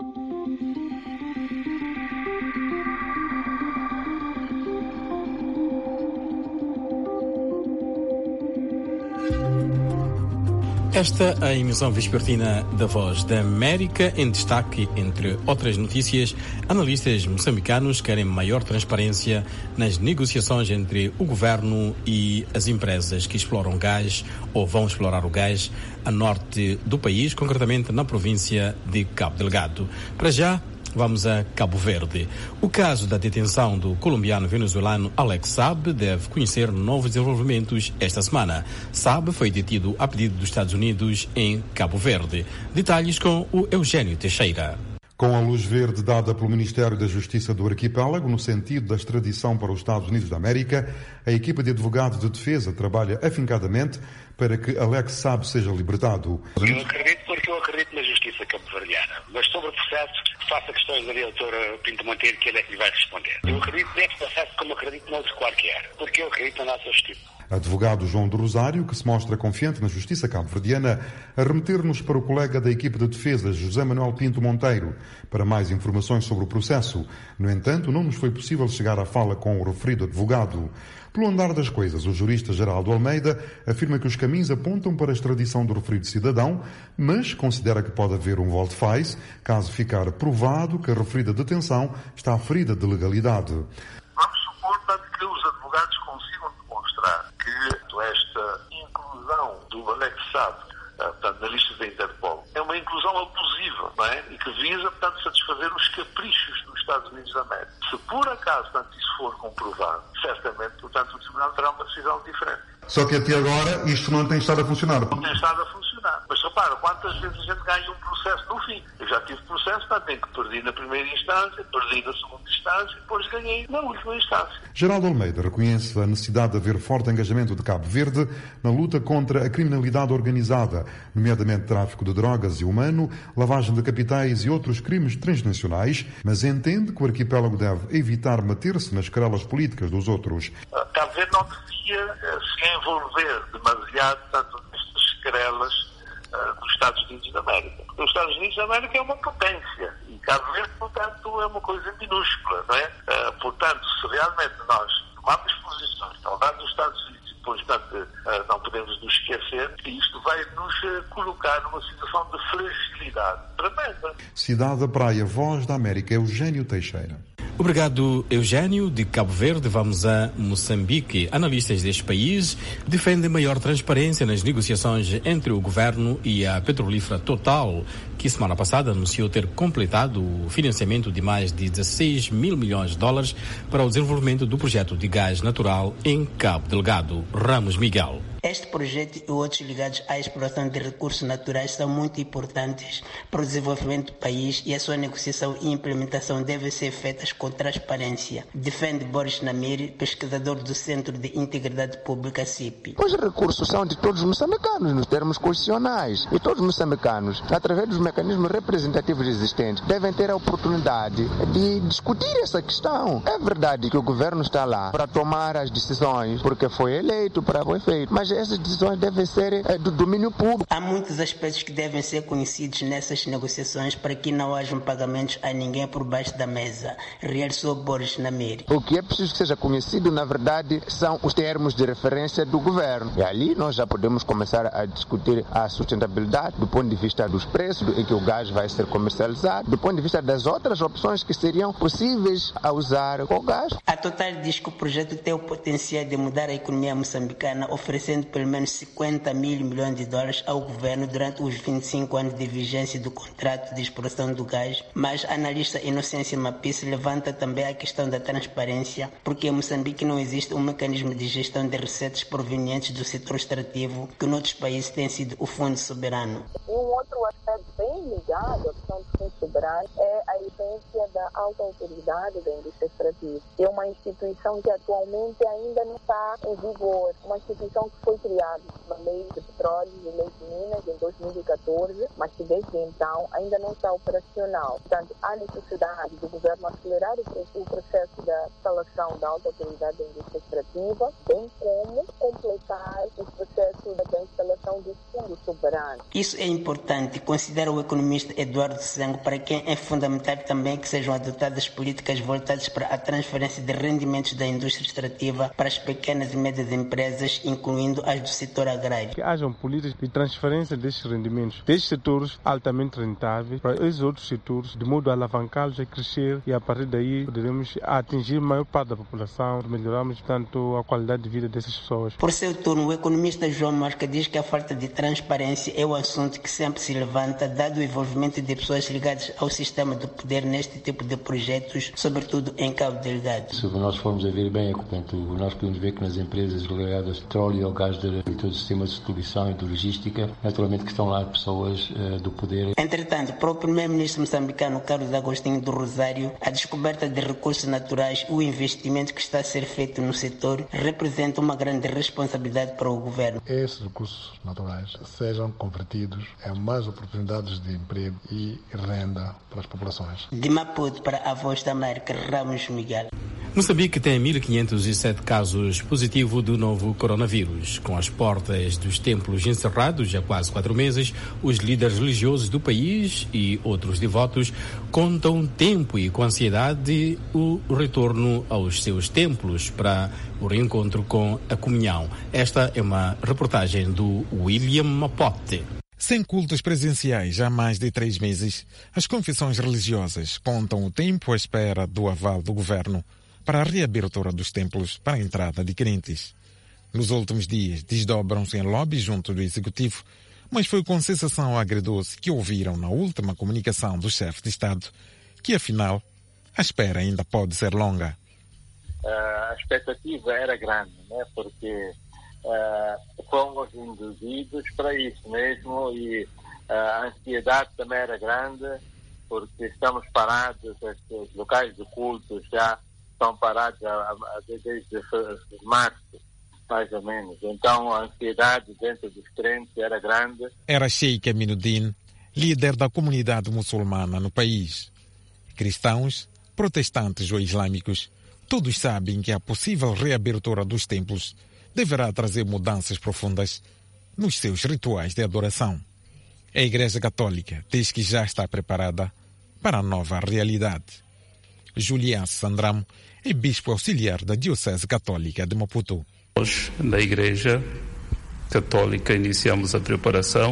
Esta é a emissão vespertina da Voz da América. Em destaque, entre outras notícias, analistas moçambicanos querem maior transparência nas negociações entre o governo e as empresas que exploram gás ou vão explorar o gás a norte do país, concretamente na província de Cabo Delgado. Para já, vamos a Cabo Verde. O caso da detenção do colombiano-venezuelano Alex Saab deve conhecer novos desenvolvimentos esta semana. Saab foi detido a pedido dos Estados Unidos em Cabo Verde. Detalhes com o Eugênio Teixeira. Com a luz verde dada pelo Ministério da Justiça do Arquipélago no sentido da extradição para os Estados Unidos da América, a equipa de advogados de defesa trabalha afincadamente para que Alex Saab seja libertado. Eu acredito porque eu acredito na justiça cabo-verdiana, mas sobre o processo, faça questões da doutora Pinto Monteiro, que ele é que lhe vai responder. Eu acredito neste processo como acredito noutro qualquer, porque eu acredito na nossa justiça. Advogado João do Rosário, que se mostra confiante na justiça cabo-verdiana, a remeter-nos para o colega da equipe de defesa, José Manuel Pinto Monteiro, para mais informações sobre o processo. No entanto, não nos foi possível chegar à fala com o referido advogado. Pelo andar das coisas, o jurista Geraldo Almeida afirma que os caminhos apontam para a extradição do referido cidadão, mas considera que pode haver um volte-face caso ficar provado que a referida detenção está ferida de legalidade. Vamos supor, portanto, que os advogados consigam demonstrar que esta inclusão do Alex Saab, portanto, na lista da Interpol, é uma inclusão abusiva, não é? E que visa, portanto, satisfazer os caprichos dos Estados Unidos da América. Se por acaso, portanto, isso for comprovado, certamente, portanto, o Tribunal terá uma decisão diferente. Só que até agora isto não tem estado a funcionar. Não tem estado a funcionar. Mas repara, quantas vezes a gente ganha um processo no fim? Eu já tive processo, portanto, em que perdi na primeira instância, perdi na segunda instância e depois ganhei na última instância. Geraldo Almeida reconhece a necessidade de haver forte engajamento de Cabo Verde na luta contra a criminalidade organizada, nomeadamente tráfico de drogas e humano, lavagem de capitais e outros crimes transnacionais, mas entende que o arquipélago deve evitar meter-se nas querelas políticas dos outros. Cabo Verde não devia se envolver demasiado, portanto, nestas querelas uh, dos Estados Unidos da América. Porque os Estados Unidos da América é uma potência e Cabo Verde, portanto, é uma coisa minúscula, não é? Uh, portanto, se realmente nós tomarmos posições ao lado dos Estados Unidos, depois, portanto, uh, não podemos nos esquecer que isto vai nos uh, colocar numa situação de fragilidade tremenda. Cidade da Praia, Voz da América, Eugênio Teixeira. Obrigado, Eugênio. De Cabo Verde vamos a Moçambique. Analistas deste país defendem maior transparência nas negociações entre o governo e a petrolífera Total, que semana passada anunciou ter completado o financiamento de mais de dezesseis mil milhões de dólares para o desenvolvimento do projeto de gás natural em Cabo Delgado. Ramos Miguel. Este projeto e outros ligados à exploração de recursos naturais são muito importantes para o desenvolvimento do país e a sua negociação e implementação devem ser feitas com transparência. Defende Boris Namiri, pesquisador do Centro de Integridade Pública C I P. Os recursos são de todos os moçambicanos, nos termos constitucionais. E todos os moçambicanos, através dos mecanismos representativos existentes, devem ter a oportunidade de discutir essa questão. É verdade que o governo está lá para tomar as decisões, porque foi eleito para o efeito, mas essas decisões devem ser é, do domínio público. Há muitos aspectos que devem ser conhecidos nessas negociações para que não hajam pagamentos a ninguém por baixo da mesa, realçou Boris Namiri. O que é preciso que seja conhecido, na verdade, são os termos de referência do governo. E ali nós já podemos começar a discutir a sustentabilidade do ponto de vista dos preços em que o gás vai ser comercializado, do ponto de vista das outras opções que seriam possíveis a usar o gás. A Total diz que o projeto tem o potencial de mudar a economia moçambicana, oferecendo devendo pelo menos cinquenta mil milhões de dólares ao governo durante os vinte e cinco anos de vigência do contrato de exploração do gás. Mas a analista Inocência Mapisse levanta também a questão da transparência, porque em Moçambique não existe um mecanismo de gestão de receitas provenientes do setor extrativo, que noutros países tem sido o Fundo Soberano. Um outro aspecto bem ligado à questão do Fundo Soberano é a essência da alta autoridade da indústria extrativa. É uma instituição que atualmente ainda não está em vigor, uma instituição que foi criada na Lei de Petróleo e Lei de Minas em dois mil e catorze, mas que desde então ainda não está operacional. Portanto, há necessidade do governo acelerar o processo da instalação da alta autoridade da indústria extrativa, bem como completar o processo da instalação do Fundo Soberano. Isso é importante, considera o economista Eduardo Sengo, para quem é fundamental também que sejam adotadas políticas voltadas para a transferência de rendimentos da indústria extrativa para as pequenas e médias empresas, incluindo as do setor agrário. Que hajam políticas de transferência destes rendimentos destes setores altamente rentáveis para esses outros setores, de modo a alavancá-los a crescer, e a partir daí poderemos atingir a maior parte da população, melhorarmos, portanto, a qualidade de vida dessas pessoas. Por seu turno, o economista João Marca diz que a falta de transparência é o assunto que sempre se levanta, dado o envolvimento de pessoas ligadas ao sistema do poder neste tipo de projetos, sobretudo em Cabo Delgado. Se nós formos a ver bem, portanto, nós podemos ver que nas empresas ligadas ao petróleo, ao gás e todo o sistema de distribuição e de logística, naturalmente que estão lá pessoas uh, do poder. Entretanto, para o primeiro-ministro moçambicano Carlos Agostinho do Rosário, a descoberta de recursos naturais e o investimento que está a ser feito no setor representa uma grande responsabilidade para o governo. Esses recursos naturais sejam convertidos em mais oportunidades de emprego e renda para as populações. De Maputo para a Voz da América, Ramos Miguel. Moçambique tem mil quinhentos e sete casos positivos do novo coronavírus. Com as portas dos templos encerrados há quase quatro meses, os líderes religiosos do país e outros devotos contam tempo e com ansiedade o retorno aos seus templos para o reencontro com a comunhão. Esta é uma reportagem do William Mapote. Sem cultos presenciais há mais de três meses, as confissões religiosas contam o tempo à espera do aval do governo para a reabertura dos templos para a entrada de crentes. Nos últimos dias, desdobram-se em lobby junto do Executivo, mas foi com sensação agridoce que ouviram na última comunicação do chefe de Estado que, afinal, a espera ainda pode ser longa. Uh, a expectativa era grande, né? Porque uh, fomos induzidos para isso mesmo e uh, a ansiedade também era grande, porque estamos parados, os locais de culto já estão parados a, a, a, desde março, mais ou menos. Então a ansiedade dentro dos crentes era grande. Era Sheikh Aminuddin, líder da comunidade muçulmana no país. Cristãos, protestantes ou islâmicos, todos sabem que a possível reabertura dos templos deverá trazer mudanças profundas nos seus rituais de adoração. A Igreja Católica diz que já está preparada para a nova realidade. Julián Sandramo é bispo auxiliar da Diocese Católica de Maputo. Nós, na Igreja Católica, iniciamos a preparação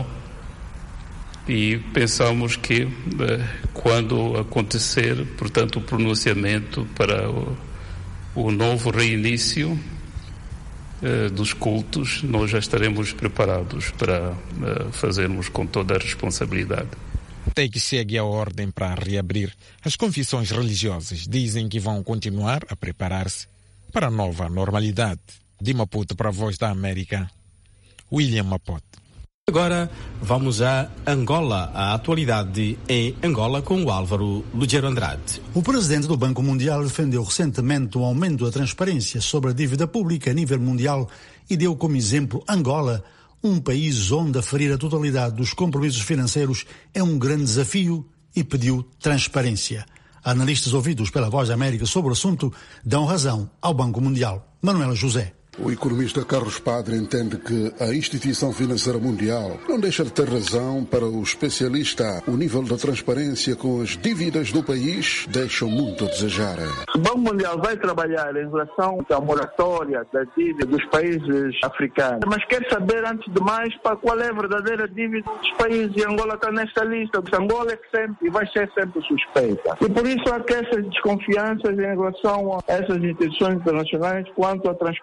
e pensamos que eh, quando acontecer, portanto, o pronunciamento para o, o novo reinício eh, dos cultos, nós já estaremos preparados para eh, fazermos com toda a responsabilidade. Até que chegue a ordem para reabrir, as confissões religiosas dizem que vão continuar a preparar-se para a nova normalidade. De Maputo para a Voz da América, William Mapote. Agora vamos a Angola, a atualidade em Angola com o Álvaro Lugero Andrade. O presidente do Banco Mundial defendeu recentemente o aumento da transparência sobre a dívida pública a nível mundial e deu como exemplo Angola, um país onde aferir a totalidade dos compromissos financeiros é um grande desafio, e pediu transparência. Analistas ouvidos pela Voz da América sobre o assunto dão razão ao Banco Mundial. Manuela José. O economista Carlos Padre entende que a instituição financeira mundial não deixa de ter razão. Para o especialista, o nível da transparência com as dívidas do país deixa muito a desejar. O Banco Mundial vai trabalhar em relação à moratória da dívida dos países africanos, mas quer saber, antes de mais, para qual é a verdadeira dívida dos países, e Angola está nesta lista. Angola é sempre e vai ser sempre suspeita. E por isso há que essas desconfianças em relação a essas instituições internacionais quanto à transparência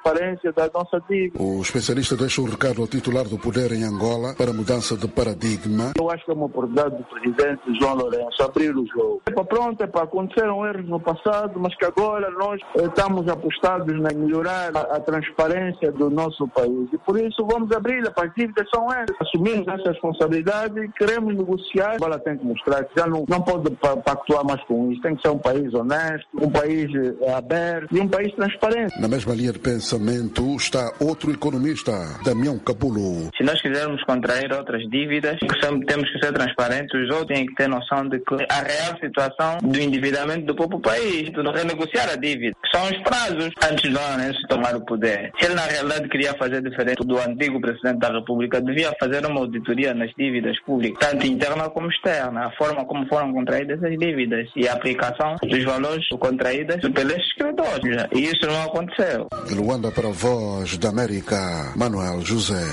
transparência da nossa dívida. O especialista deixa um recado ao titular do poder em Angola para a mudança de paradigma. Eu acho que é uma oportunidade do presidente João Lourenço abrir o jogo. É para pronto, é para aconteceram erros no passado, mas que agora nós estamos apostados em melhorar a, a transparência do nosso país. E por isso vamos abrir, as dívidas são essas. Assumimos essa responsabilidade e queremos negociar. Agora tem que mostrar que já não, não pode pactuar mais com isso. Tem que ser um país honesto, um país aberto e um país transparente. Na mesma linha de pensamento está outro economista, Damião Capulo. Se nós quisermos contrair outras dívidas, temos que ser transparentes. Os outros têm que ter noção de que a real situação do endividamento do próprio país, de renegociar a dívida, que são os prazos antes de Lourenço tomar o poder. Se ele na realidade queria fazer diferente do antigo presidente da República, devia fazer uma auditoria nas dívidas públicas, tanto interna como externa, a forma como foram contraídas as dívidas e a aplicação dos valores contraídos pelos escritores. E isso não aconteceu. De Luanda para a Voz da América, Manuel José.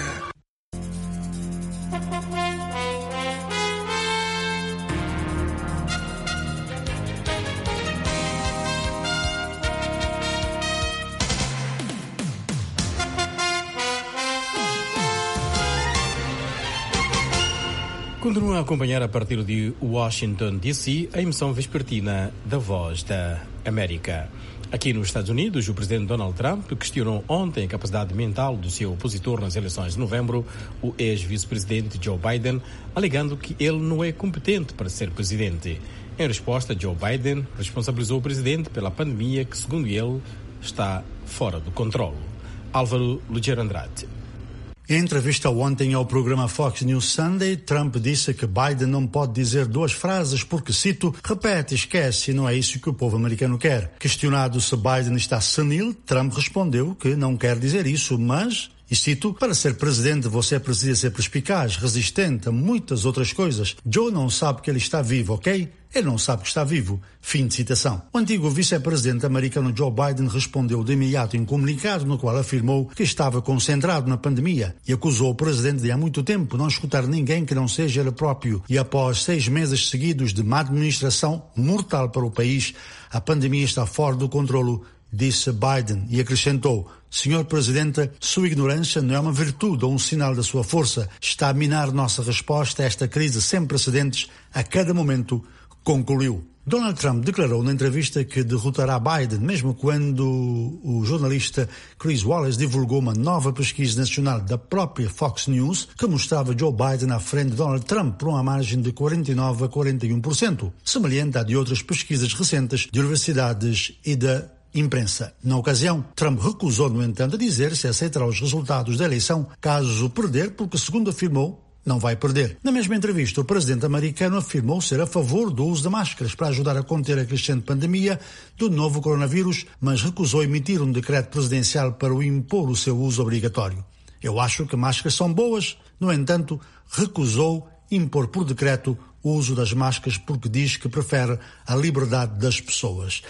Continua a acompanhar a partir de Washington, D C, a emissão vespertina da Voz da América. Aqui nos Estados Unidos, o presidente Donald Trump questionou ontem a capacidade mental do seu opositor nas eleições de novembro, o ex-vice-presidente Joe Biden, alegando que ele não é competente para ser presidente. Em resposta, Joe Biden responsabilizou o presidente pela pandemia que, segundo ele, está fora do controle. Álvaro Lugero Andrade. Em entrevista ontem ao programa Fox News Sunday, Trump disse que Biden não pode dizer duas frases porque, cito, repete, esquece e não é isso que o povo americano quer. Questionado se Biden está senil, Trump respondeu que não quer dizer isso, mas... E cito, para ser presidente você precisa ser perspicaz, resistente a muitas outras coisas. Joe não sabe que ele está vivo, ok? Ele não sabe que está vivo. Fim de citação. O antigo vice-presidente americano Joe Biden respondeu de imediato em comunicado no qual afirmou que estava concentrado na pandemia e acusou o presidente de há muito tempo não escutar ninguém que não seja ele próprio. E após seis meses seguidos de má administração mortal para o país, a pandemia está fora do controlo, disse Biden, e acrescentou: senhor Presidente, sua ignorância não é uma virtude ou um sinal da sua força. Está a minar nossa resposta a esta crise sem precedentes a cada momento, concluiu. Donald Trump declarou na entrevista que derrotará Biden, mesmo quando o jornalista Chris Wallace divulgou uma nova pesquisa nacional da própria Fox News que mostrava Joe Biden à frente de Donald Trump por uma margem de quarenta e nove a quarenta e um por cento, semelhante à de outras pesquisas recentes de universidades e da imprensa. Na ocasião, Trump recusou, no entanto, dizer se aceitará os resultados da eleição caso perder, porque, segundo afirmou, não vai perder. Na mesma entrevista, o presidente americano afirmou ser a favor do uso de máscaras para ajudar a conter a crescente pandemia do novo coronavírus, mas recusou emitir um decreto presidencial para o impor o seu uso obrigatório. Eu acho que máscaras são boas, no entanto, recusou impor por decreto o uso das máscaras porque diz que prefere a liberdade das pessoas.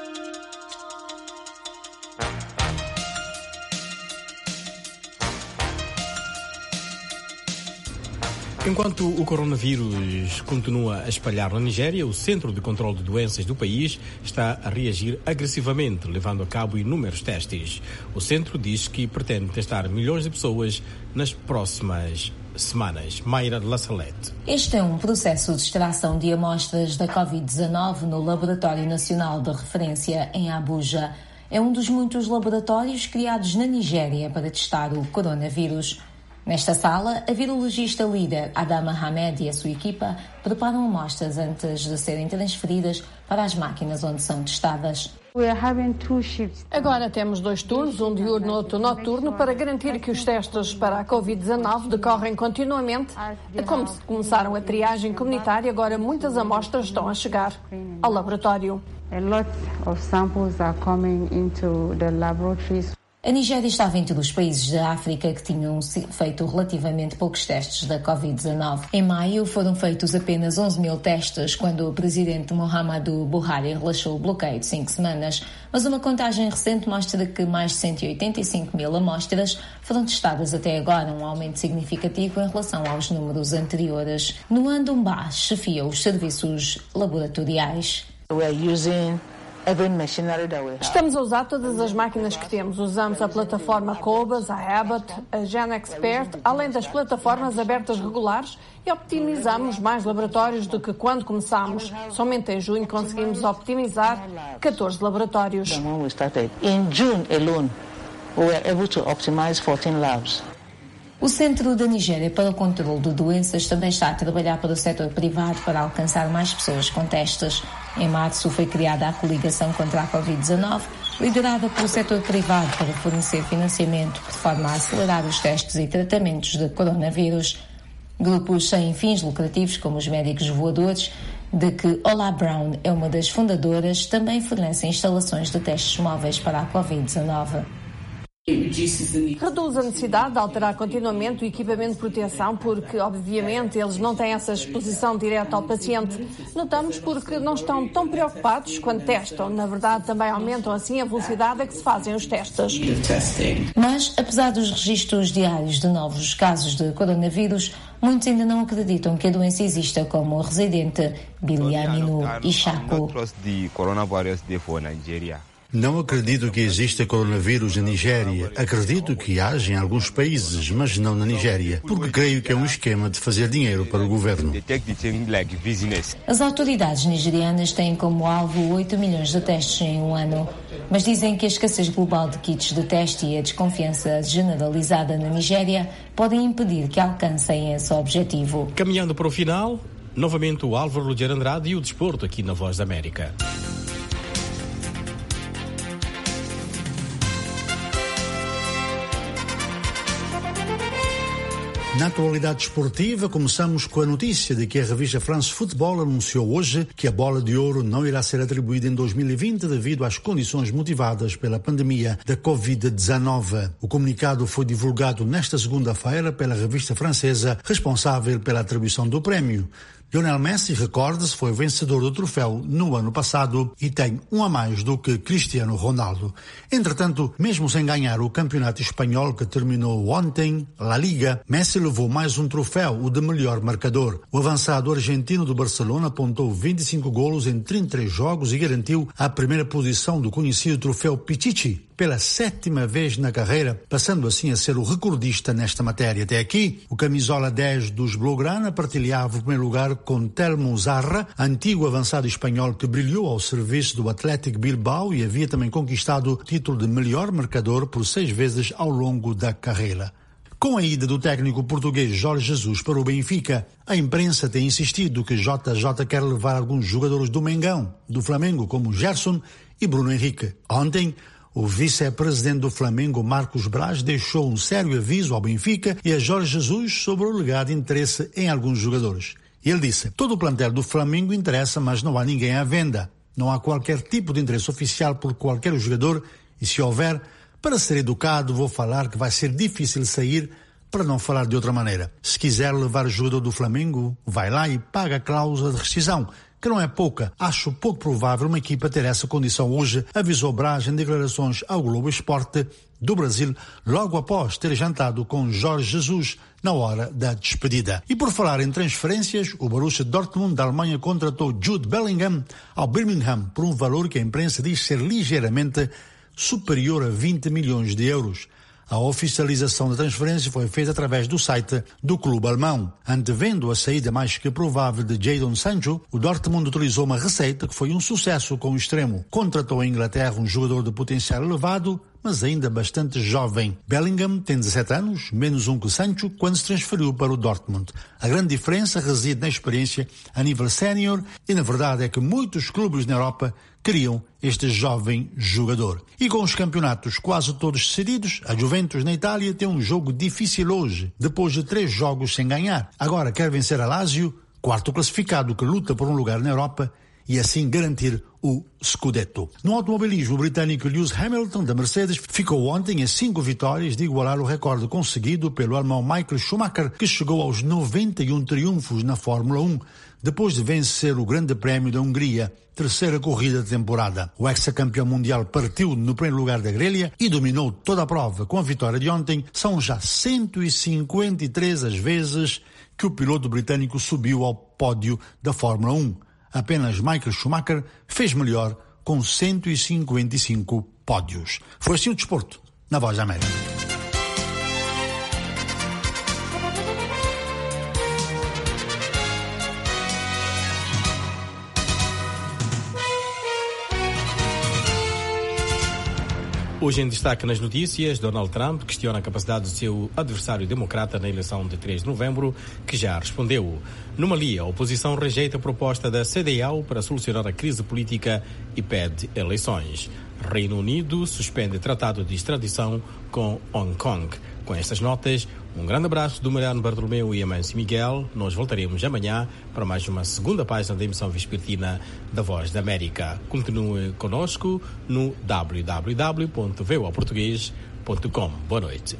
Enquanto o coronavírus continua a espalhar na Nigéria, o Centro de Controlo de Doenças do país está a reagir agressivamente, levando a cabo inúmeros testes. O centro diz que pretende testar milhões de pessoas nas próximas semanas. Mayra de La Salette. Este é um processo de extração de amostras da covid dezanove no Laboratório Nacional de Referência em Abuja. É um dos muitos laboratórios criados na Nigéria para testar o coronavírus. Nesta sala, a virologista líder Adama Hamed e a sua equipa preparam amostras antes de serem transferidas para as máquinas onde são testadas. Agora temos dois turnos, um diurno e outro noturno, para garantir que os testes para a covid dezanove decorrem continuamente. Como se começaram a triagem comunitária, agora muitas amostras estão a chegar ao laboratório. A lot of samples are coming into the laboratories. A Nigéria estava entre os países da África que tinham feito relativamente poucos testes da covid dezanove. Em maio foram feitos apenas onze mil testes quando o presidente Muhammadu Buhari relaxou o bloqueio de cinco semanas, mas uma contagem recente mostra que mais de cento e oitenta e cinco mil amostras foram testadas até agora, um aumento significativo em relação aos números anteriores. Nuando Mbá chefia os serviços laboratoriais. We are using Estamos a usar todas as máquinas que temos. Usamos a plataforma Cobas, a Abbott, a GenExpert, além das plataformas abertas regulares, e optimizamos mais laboratórios do que quando começámos. Somente em junho conseguimos optimizar catorze laboratórios. In June alone, we were able to optimize fourteen labs. O Centro da Nigéria para o Controlo de Doenças também está a trabalhar para o setor privado para alcançar mais pessoas com testes. Em março foi criada a Coligação contra a covid dezanove, liderada pelo setor privado para fornecer financiamento de forma a acelerar os testes e tratamentos de coronavírus. Grupos sem fins lucrativos, como os médicos voadores, de que Ola Brown é uma das fundadoras, também fornecem instalações de testes móveis para a covid dezanove. Reduz a necessidade de alterar continuamente o equipamento de proteção porque, obviamente, eles não têm essa exposição direta ao paciente. Notamos porque não estão tão preocupados quando testam. Na verdade, também aumentam assim a velocidade a que se fazem os testes. Mas, apesar dos registros diários de novos casos de coronavírus, muitos ainda não acreditam que a doença exista, como o residente Biliamino Ishaku. Não acredito que exista coronavírus na Nigéria. Acredito que haja em alguns países, mas não na Nigéria, porque creio que é um esquema de fazer dinheiro para o governo. As autoridades nigerianas têm como alvo oito milhões de testes em um ano, mas dizem que a escassez global de kits de teste e a desconfiança generalizada na Nigéria podem impedir que alcancem esse objetivo. Caminhando para o final, novamente o Álvaro Rogério Andrade e o desporto aqui na Voz da América. Na atualidade esportiva, começamos com a notícia de que a revista France Football anunciou hoje que a bola de ouro não irá ser atribuída em dois mil e vinte devido às condições motivadas pela pandemia da covid dezanove. O comunicado foi divulgado nesta segunda-feira pela revista francesa responsável pela atribuição do prémio. Lionel Messi, recorde-se, foi o vencedor do troféu no ano passado e tem um a mais do que Cristiano Ronaldo. Entretanto, mesmo sem ganhar o campeonato espanhol que terminou ontem, La Liga, Messi levou mais um troféu, o de melhor marcador. O avançado argentino do Barcelona apontou vinte e cinco golos em trinta e três jogos e garantiu a primeira posição do conhecido troféu Pichichi pela sétima vez na carreira, passando assim a ser o recordista nesta matéria. Até aqui, o camisola dez dos Blaugrana partilhava o primeiro lugar com Telmo Zarra, antigo avançado espanhol que brilhou ao serviço do Athletic Bilbao e havia também conquistado o título de melhor marcador por seis vezes ao longo da carreira. Com a ida do técnico português Jorge Jesus para o Benfica, a imprensa tem insistido que J J quer levar alguns jogadores do Mengão, do Flamengo, como Gerson e Bruno Henrique. Ontem, o vice-presidente do Flamengo, Marcos Braz, deixou um sério aviso ao Benfica e a Jorge Jesus sobre o alegado interesse em alguns jogadores. Ele disse: todo o plantel do Flamengo interessa, mas não há ninguém à venda. Não há qualquer tipo de interesse oficial por qualquer jogador e, se houver, para ser educado, vou falar que vai ser difícil sair, para não falar de outra maneira. Se quiser levar o jogador do Flamengo, vai lá e paga a cláusula de rescisão, que não é pouca. Acho pouco provável uma equipa ter essa condição hoje, avisou Braz em declarações ao Globo Esporte do Brasil, logo após ter jantado com Jorge Jesus na hora da despedida. E por falar em transferências, o Borussia Dortmund da Alemanha contratou Jude Bellingham ao Birmingham por um valor que a imprensa diz ser ligeiramente superior a vinte milhões de euros. A oficialização da transferência foi feita através do site do clube alemão. Antevendo a saída mais que provável de Jadon Sancho, o Dortmund utilizou uma receita que foi um sucesso com o extremo. Contratou em Inglaterra um jogador de potencial elevado, mas ainda bastante jovem. Bellingham tem dezessete anos, menos um que Sancho, quando se transferiu para o Dortmund. A grande diferença reside na experiência a nível sénior e, na verdade, é que muitos clubes na Europa queriam este jovem jogador. E com os campeonatos quase todos decididos, a Juventus na Itália tem um jogo difícil hoje, depois de três jogos sem ganhar. Agora quer vencer a Lazio, quarto classificado que luta por um lugar na Europa, e assim garantir o Scudetto. No automobilismo, o britânico Lewis Hamilton, da Mercedes, ficou ontem a cinco vitórias de igualar o recorde conseguido pelo alemão Michael Schumacher, que chegou aos noventa e um triunfos na Fórmula um, depois de vencer o Grande Prémio da Hungria, terceira corrida da temporada. O ex-campeão mundial partiu no primeiro lugar da grelha e dominou toda a prova. Com a vitória de ontem, são já cento e cinquenta e três as vezes que o piloto britânico subiu ao pódio da Fórmula um. Apenas Michael Schumacher fez melhor com cento e cinquenta e cinco pódios. Foi assim o desporto, na Voz da América. Hoje em destaque nas notícias, Donald Trump questiona a capacidade do seu adversário democrata na eleição de três de novembro, que já respondeu. No Mali, a oposição rejeita a proposta da C D A O para solucionar a crise política e pede eleições. Reino Unido suspende tratado de extradição com Hong Kong. Com estas notas, um grande abraço do Mariano Bartolomeu e Amâncio Miguel. Nós voltaremos amanhã para mais uma segunda página da emissão vespertina da Voz da América. Continue conosco no w w w ponto v o a português ponto com. Boa noite.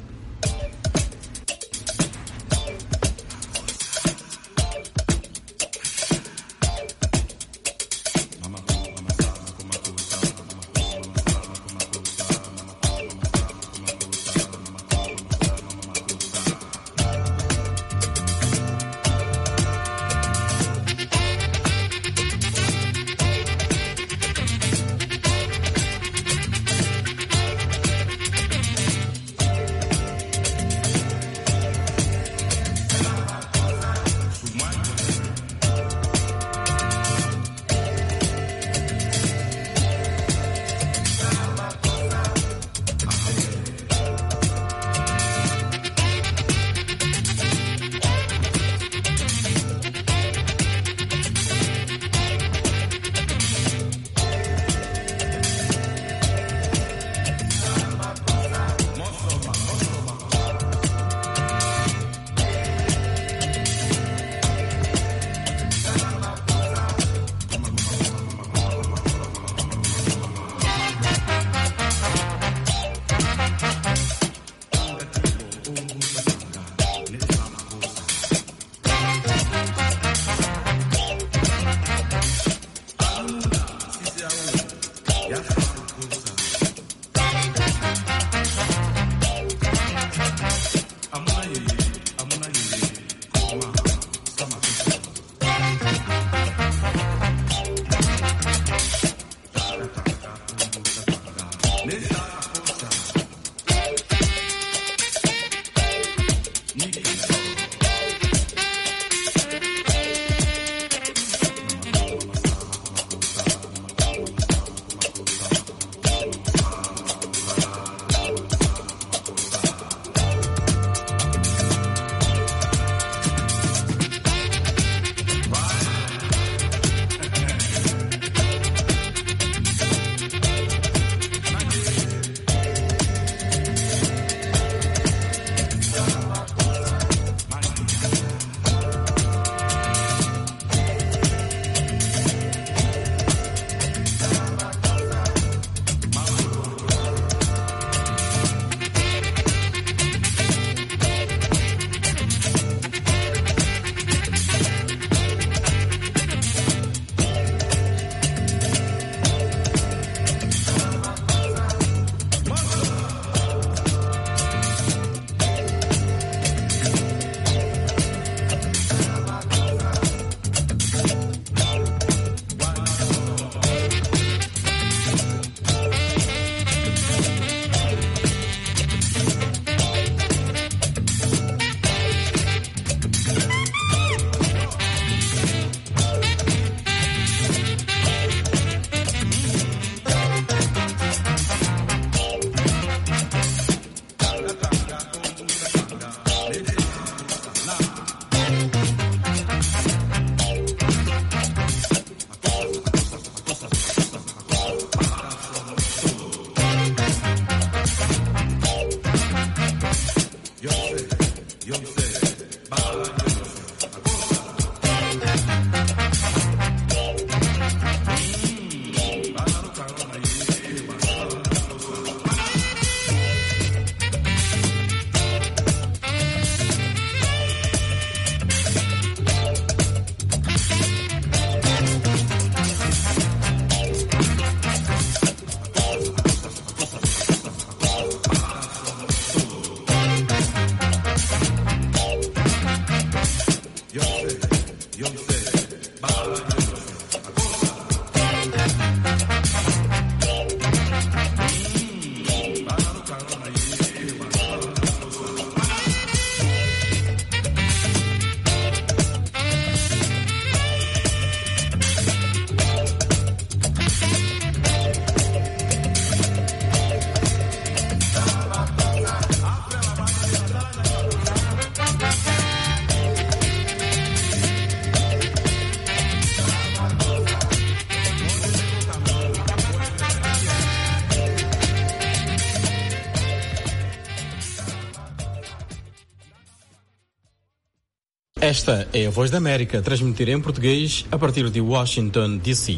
Esta é a Voz da América, transmitir em português a partir de Washington, D C.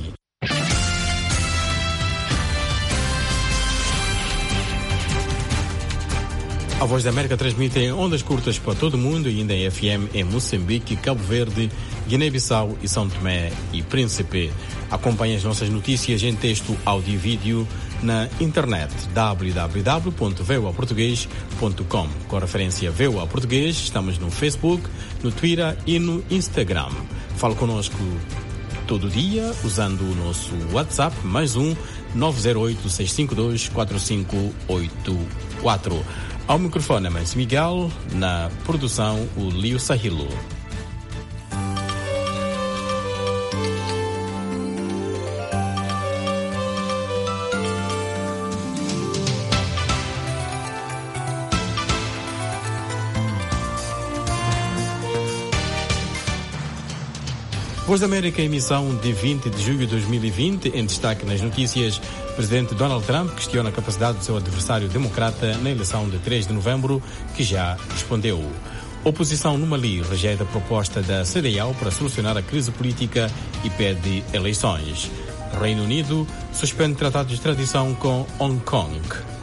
A Voz da América transmite em ondas curtas para todo o mundo e ainda em F M em Moçambique, Cabo Verde, Guiné-Bissau e São Tomé e Príncipe. Acompanhe as nossas notícias em texto, áudio e vídeo na internet w w w ponto v o a português ponto com. Com a referência V O A Português, estamos no Facebook, no Twitter e no Instagram. Fale conosco todo dia usando o nosso WhatsApp, mais um nove zero oito, seis cinco dois, quatro cinco oito quatro. Ao microfone, Manso Miguel, na produção, o Lio Sahilo. Voz da América, emissão de vinte de julho de dois mil e vinte, em destaque nas notícias. O presidente Donald Trump questiona a capacidade do seu adversário democrata na eleição de três de novembro, que já respondeu. Oposição no Mali rejeita a proposta da C D A O para solucionar a crise política e pede eleições. Reino Unido suspende tratado de extradição com Hong Kong.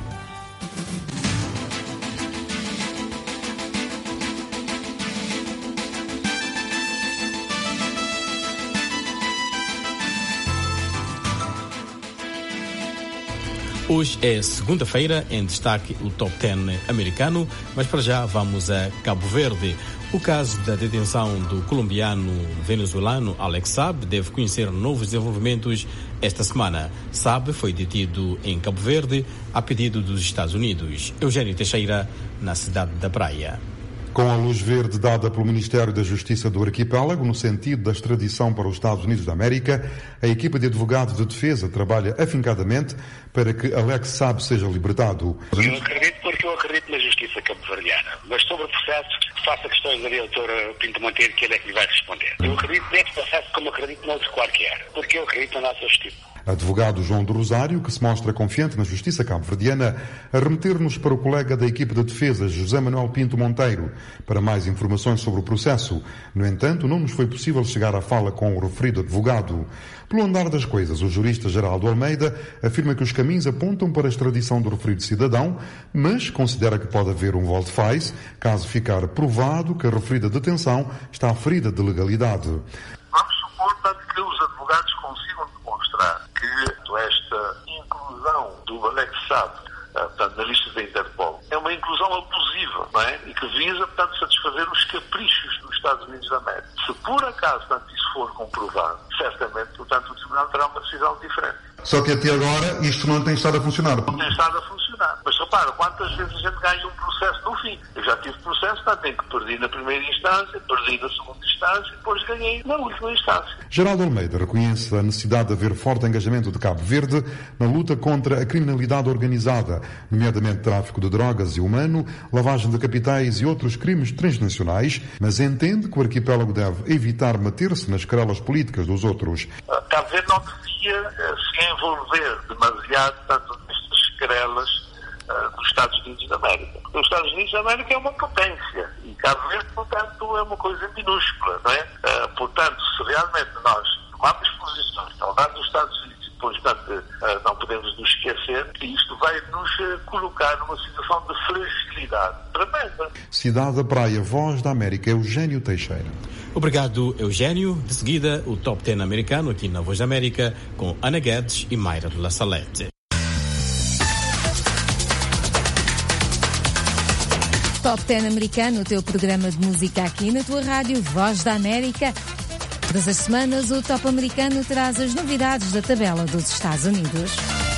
Hoje é segunda-feira, em destaque o Top dez americano, mas para já vamos a Cabo Verde. O caso da detenção do colombiano-venezuelano Alex Saab deve conhecer novos desenvolvimentos esta semana. Saab foi detido em Cabo Verde a pedido dos Estados Unidos. Eugênio Teixeira, na cidade da Praia. Com a luz verde dada pelo Ministério da Justiça do Arquipélago no sentido da extradição para os Estados Unidos da América, a equipa de advogados de defesa trabalha afincadamente para que Alex Saab seja libertado. Eu acredito porque eu acredito na justiça cabo-verdiana, mas sobre o processo, faça questões da doutora Pinto Monteiro, que ele é que lhe vai responder. Eu acredito neste processo como acredito noutro qualquer, porque eu acredito na nossa justiça. Advogado João do Rosário, que se mostra confiante na justiça cabo-verdiana, a remeter-nos para o colega da equipe de defesa, José Manuel Pinto Monteiro, para mais informações sobre o processo. No entanto, não nos foi possível chegar à fala com o referido advogado. Pelo andar das coisas, o jurista Geraldo Almeida afirma que os caminhos apontam para a extradição do referido cidadão, mas considera que pode haver um volte-face caso ficar provado que a referida detenção está ferida de legalidade. Vamos supor, portanto, que os advogados consigam demonstrar que esta inclusão do Alex Saab, portanto, na lista da Interpol, é uma inclusão abusiva, não é? E que visa, portanto, satisfazer os caprichos dos Estados Unidos da América. Se por acaso, portanto, isso for comprovado, certamente, portanto, o Tribunal terá uma decisão diferente. Só que até agora isto não tem estado a funcionar. Não tem estado a funcionar. Mas repara, quantas vezes a gente ganha um processo no fim? Eu já tive processo, portanto, em que perdi na primeira instância, perdi na segunda instância e depois ganhei na última instância. Geraldo Almeida reconhece a necessidade de haver forte engajamento de Cabo Verde na luta contra a criminalidade organizada, nomeadamente tráfico de drogas e humano, lavagem de capitais e outros crimes transnacionais, mas entende que o arquipélago deve evitar meter-se nas querelas políticas dos outros. Cabo Verde não devia se envolver demasiado, tanto nestas querelas uh, dos Estados Unidos da América. Porque os Estados Unidos da América é uma potência e Cabo Verde, portanto, é uma coisa minúscula, não é? Uh, portanto, se realmente nós tomarmos posições ao lado dos Estados Unidos, depois, portanto, uh, não podemos nos esquecer que isto vai nos uh, colocar numa situação de fragilidade tremenda. Cidade da Praia, Voz da América, Eugênio Teixeira. Obrigado, Eugênio. De seguida, o Top dez americano aqui na Voz da América, com Ana Guedes e Mayra de La Salete. Top dez americano, o teu programa de música aqui na tua rádio Voz da América. Todas as semanas, o Top americano traz as novidades da tabela dos Estados Unidos.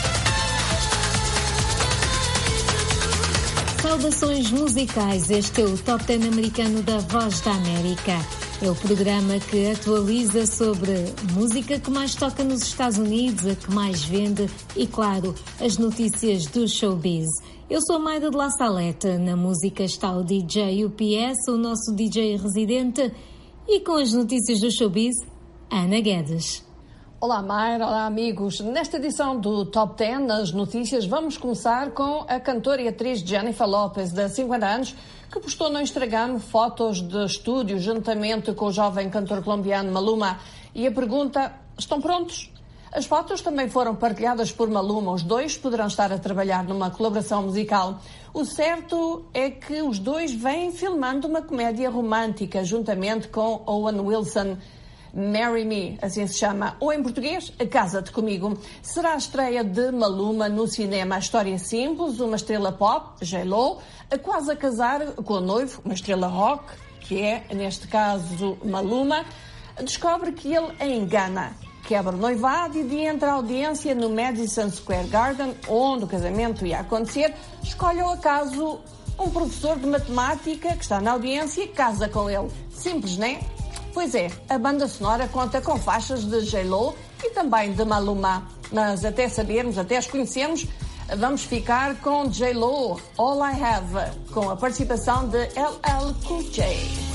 Saudações musicais, este é o Top dez americano da Voz da América. É o programa que atualiza sobre música que mais toca nos Estados Unidos, a que mais vende e, claro, as notícias do showbiz. Eu sou a Mayra de La Salete, na música está o D J U P S, o nosso D J residente, e com as notícias do showbiz, Ana Guedes. Olá, Mayra. Olá, amigos. Nesta edição do Top dez, nas notícias, vamos começar com a cantora e atriz Jennifer Lopez, de cinquenta anos, que postou no Instagram fotos de estúdio juntamente com o jovem cantor colombiano Maluma. E a pergunta, estão prontos? As fotos também foram partilhadas por Maluma. Os dois poderão estar a trabalhar numa colaboração musical. O certo é que os dois vêm filmando uma comédia romântica juntamente com Owen Wilson. Marry Me, assim se chama, ou em português, Casa-te Comigo. Será a estreia de Maluma no cinema. A história é simples, uma estrela pop, J-Lo, quase a casar com o noivo, uma estrela rock, que é, neste caso, Maluma, descobre que ele a engana. Quebra o noivado e, diante da audiência no Madison Square Garden, onde o casamento ia acontecer, escolhe ao acaso um professor de matemática que está na audiência e casa com ele. Simples, não é? Pois é, a banda sonora conta com faixas de J-Lo e também de Maluma. Mas até sabermos, até as conhecermos, vamos ficar com J-Lo, All I Have, com a participação de L L Cool J.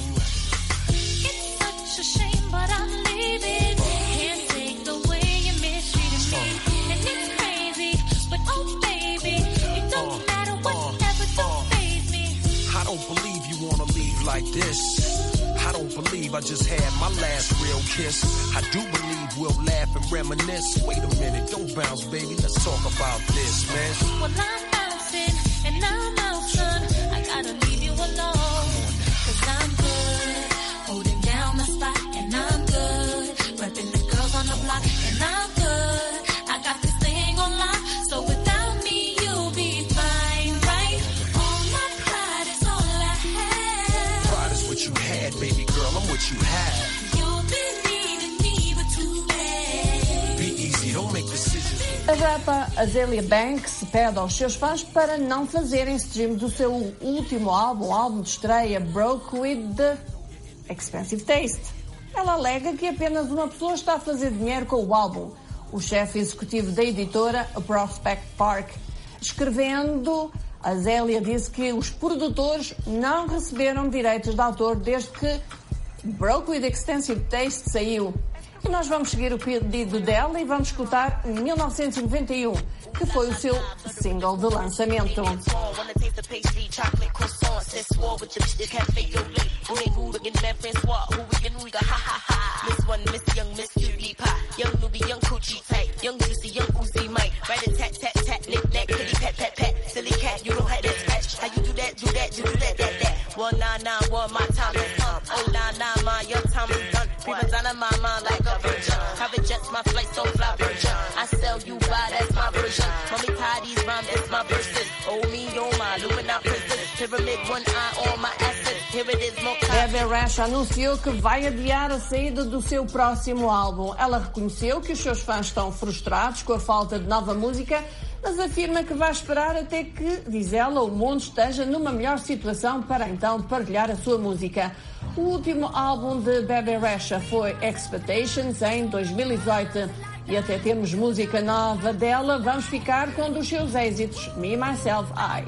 Like this, I don't believe I just had my last real kiss. I do believe we'll laugh and reminisce. Wait a minute, don't bounce, baby. Let's talk about this, man. Well, I'm bouncing and I'm out, son. I gotta leave you alone, cause I'm good, holding down the spot, and I'm good, repping the girls on the block, and I'm good. I got this thing on lock, so without me you'll be fine, right? All my pride is all I have. Pride is what you had, baby girl, I'm what you have. You've been needing me, but too bad. Be easy, don't make decisions. A rapa Azealia Banks pede aos seus fãs para não fazerem stream do seu último álbum, álbum de estreia, Broke with the Expensive Taste. Ela alega que apenas uma pessoa está a fazer dinheiro com o álbum, o chefe executivo da editora Prospect Park. Escrevendo, Azealia disse que os produtores não receberam direitos de autor desde que Broke with Expensive Taste saiu. E nós vamos seguir o pedido dela e vamos escutar mil novecentos e noventa e um, que foi o seu single de lançamento. One nine nine one, my time is up. Oh nine nine, my your time is done. Prima donna, my mind like a virgin. Private jets, my flight so fly virgin. I sell you by, that's my version. Mommy tie these rhymes, it's my verses. Oh me, oh my, looping out princess. Pyramid, one eye on my assets. Here it is, no time. Bebe Rexha anunciou que vai adiar a saída do seu próximo álbum. Ela reconheceu que os seus fãs estão frustrados com a falta de nova música, mas afirma que vai esperar até que, diz ela, o mundo esteja numa melhor situação para então partilhar a sua música. O último álbum de Bebe Rexha foi Expectations, em dois mil e dezoito. E até temos música nova dela, vamos ficar com um dos seus êxitos, Me, Myself, I.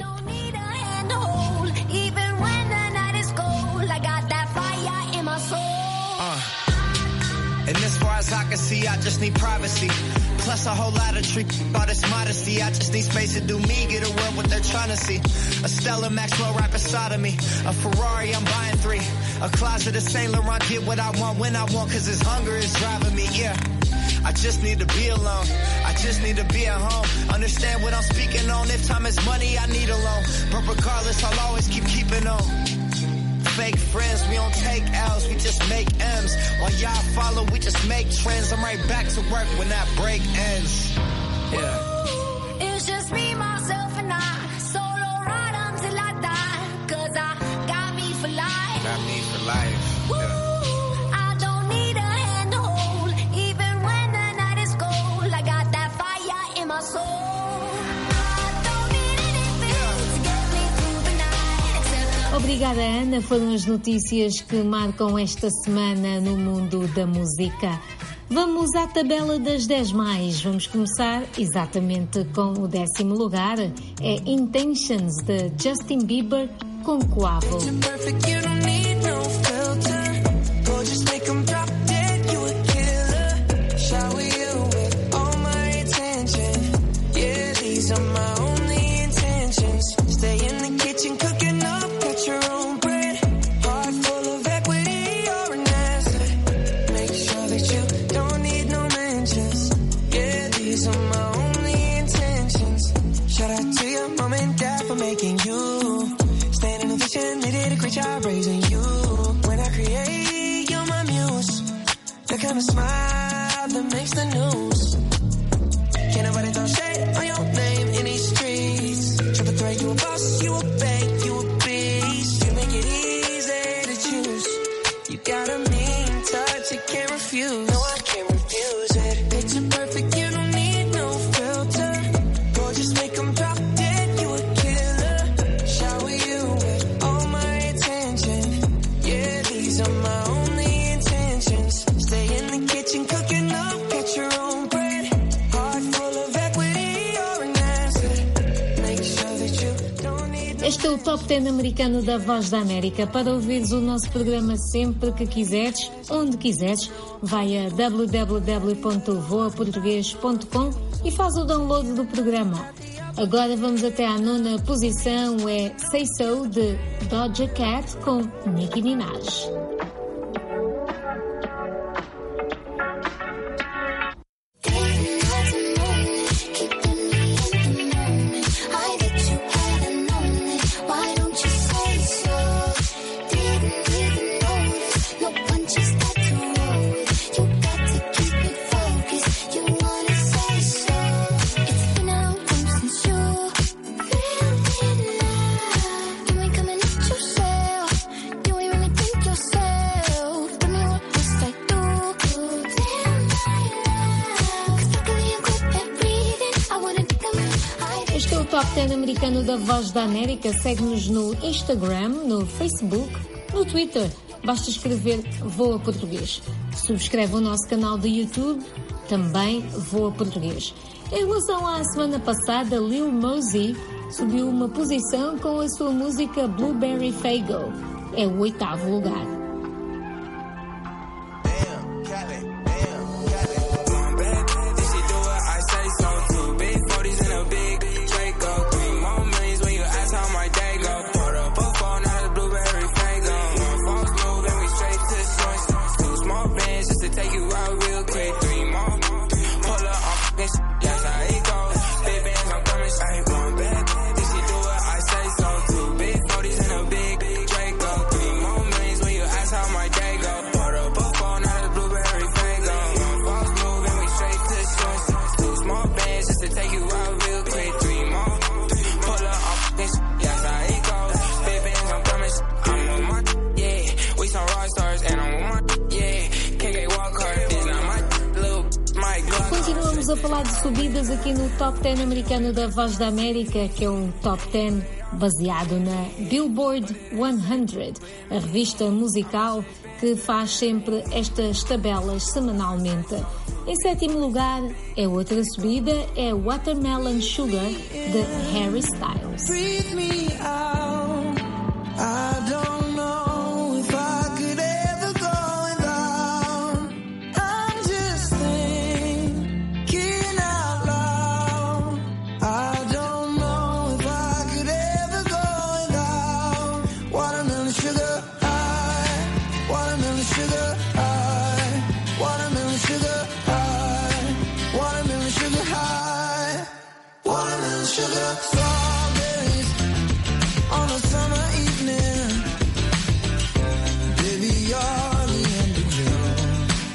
And as far as I can see, I just need privacy. Plus a whole lot of trick, all this modesty. I just need space to do me, get a world what they're trying to see. A Stella Maxwell right beside of me. A Ferrari, I'm buying three. A closet of Saint Laurent, get what I want when I want, cause this hunger is driving me, yeah. I just need to be alone. I just need to be at home. Understand what I'm speaking on. If time is money, I need a loan. But regardless, I'll always keep keeping on. Fake friends, we don't take L's, we just make M's. While y'all follow, we just make trends. I'm right back to work when that break ends. Yeah. It's just me, myself, and I. Solo ride until I die. Cause I got me for life. Got me for life. Yeah. I don't need a hand to hold. Even when the night is cold, I got that fire in my soul. Obrigada, Ana. Foram as notícias que marcam esta semana no mundo da música. Vamos à tabela das dez mais. Vamos começar exatamente com o décimo lugar. É Intentions, de Justin Bieber, com Quavo. Shall we your mom and dad for making you. Stand in a vision, they did a great job raising you. When I create, you're my muse. The kind of smile that makes the news. Can't nobody throw shade on your name in these streets. Triple threat, you a boss, you a bank, you a beast. You make it easy to choose. You got a mean touch, you can't refuse. No, I can't refuse it. Picture perfect, you don't need no filter. Gorgeous, make them drop dead, you a killer. Shower you with all my attention. Yeah, these are my only intentions. Stay in the kitchen, cooking up, get your own bread. Heart full of equity, you're an asset. Make sure that you don't need. Este é o Top dez americano da Voz da América. Para ouvires o nosso programa sempre que quiseres, onde quiseres, vai a w w w ponto voa português ponto com e faz o download do programa. Agora vamos até à nona posição, é Say So, de Doja Cat com Nicki Minaj. Top dez americano da Voz da América. Segue-nos no Instagram, no Facebook, no Twitter. Basta escrever Voa Português. Subscreve o nosso canal do YouTube, também Voa Português. Em relação à semana passada, Lil Mosey subiu uma posição com a sua música Blueberry Faygo. É o oitavo lugar. A falar de subidas aqui no Top dez americano da Voz da América, que é um Top dez baseado na Billboard cem, a revista musical que faz sempre estas tabelas semanalmente. Em sétimo lugar, é outra subida, é Watermelon Sugar, de Harry Styles. Breathe me out. I don't know if I could ever go without. I'm just thinking out loud. I don't know if I could ever go without. Watermelon sugar high. Watermelon sugar high. Watermelon sugar high. Watermelon sugar high. Watermelon sugar strawberries on a summer evening. Baby, you're the end of June.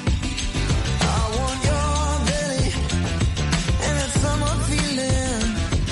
I want your belly and that summer feeling,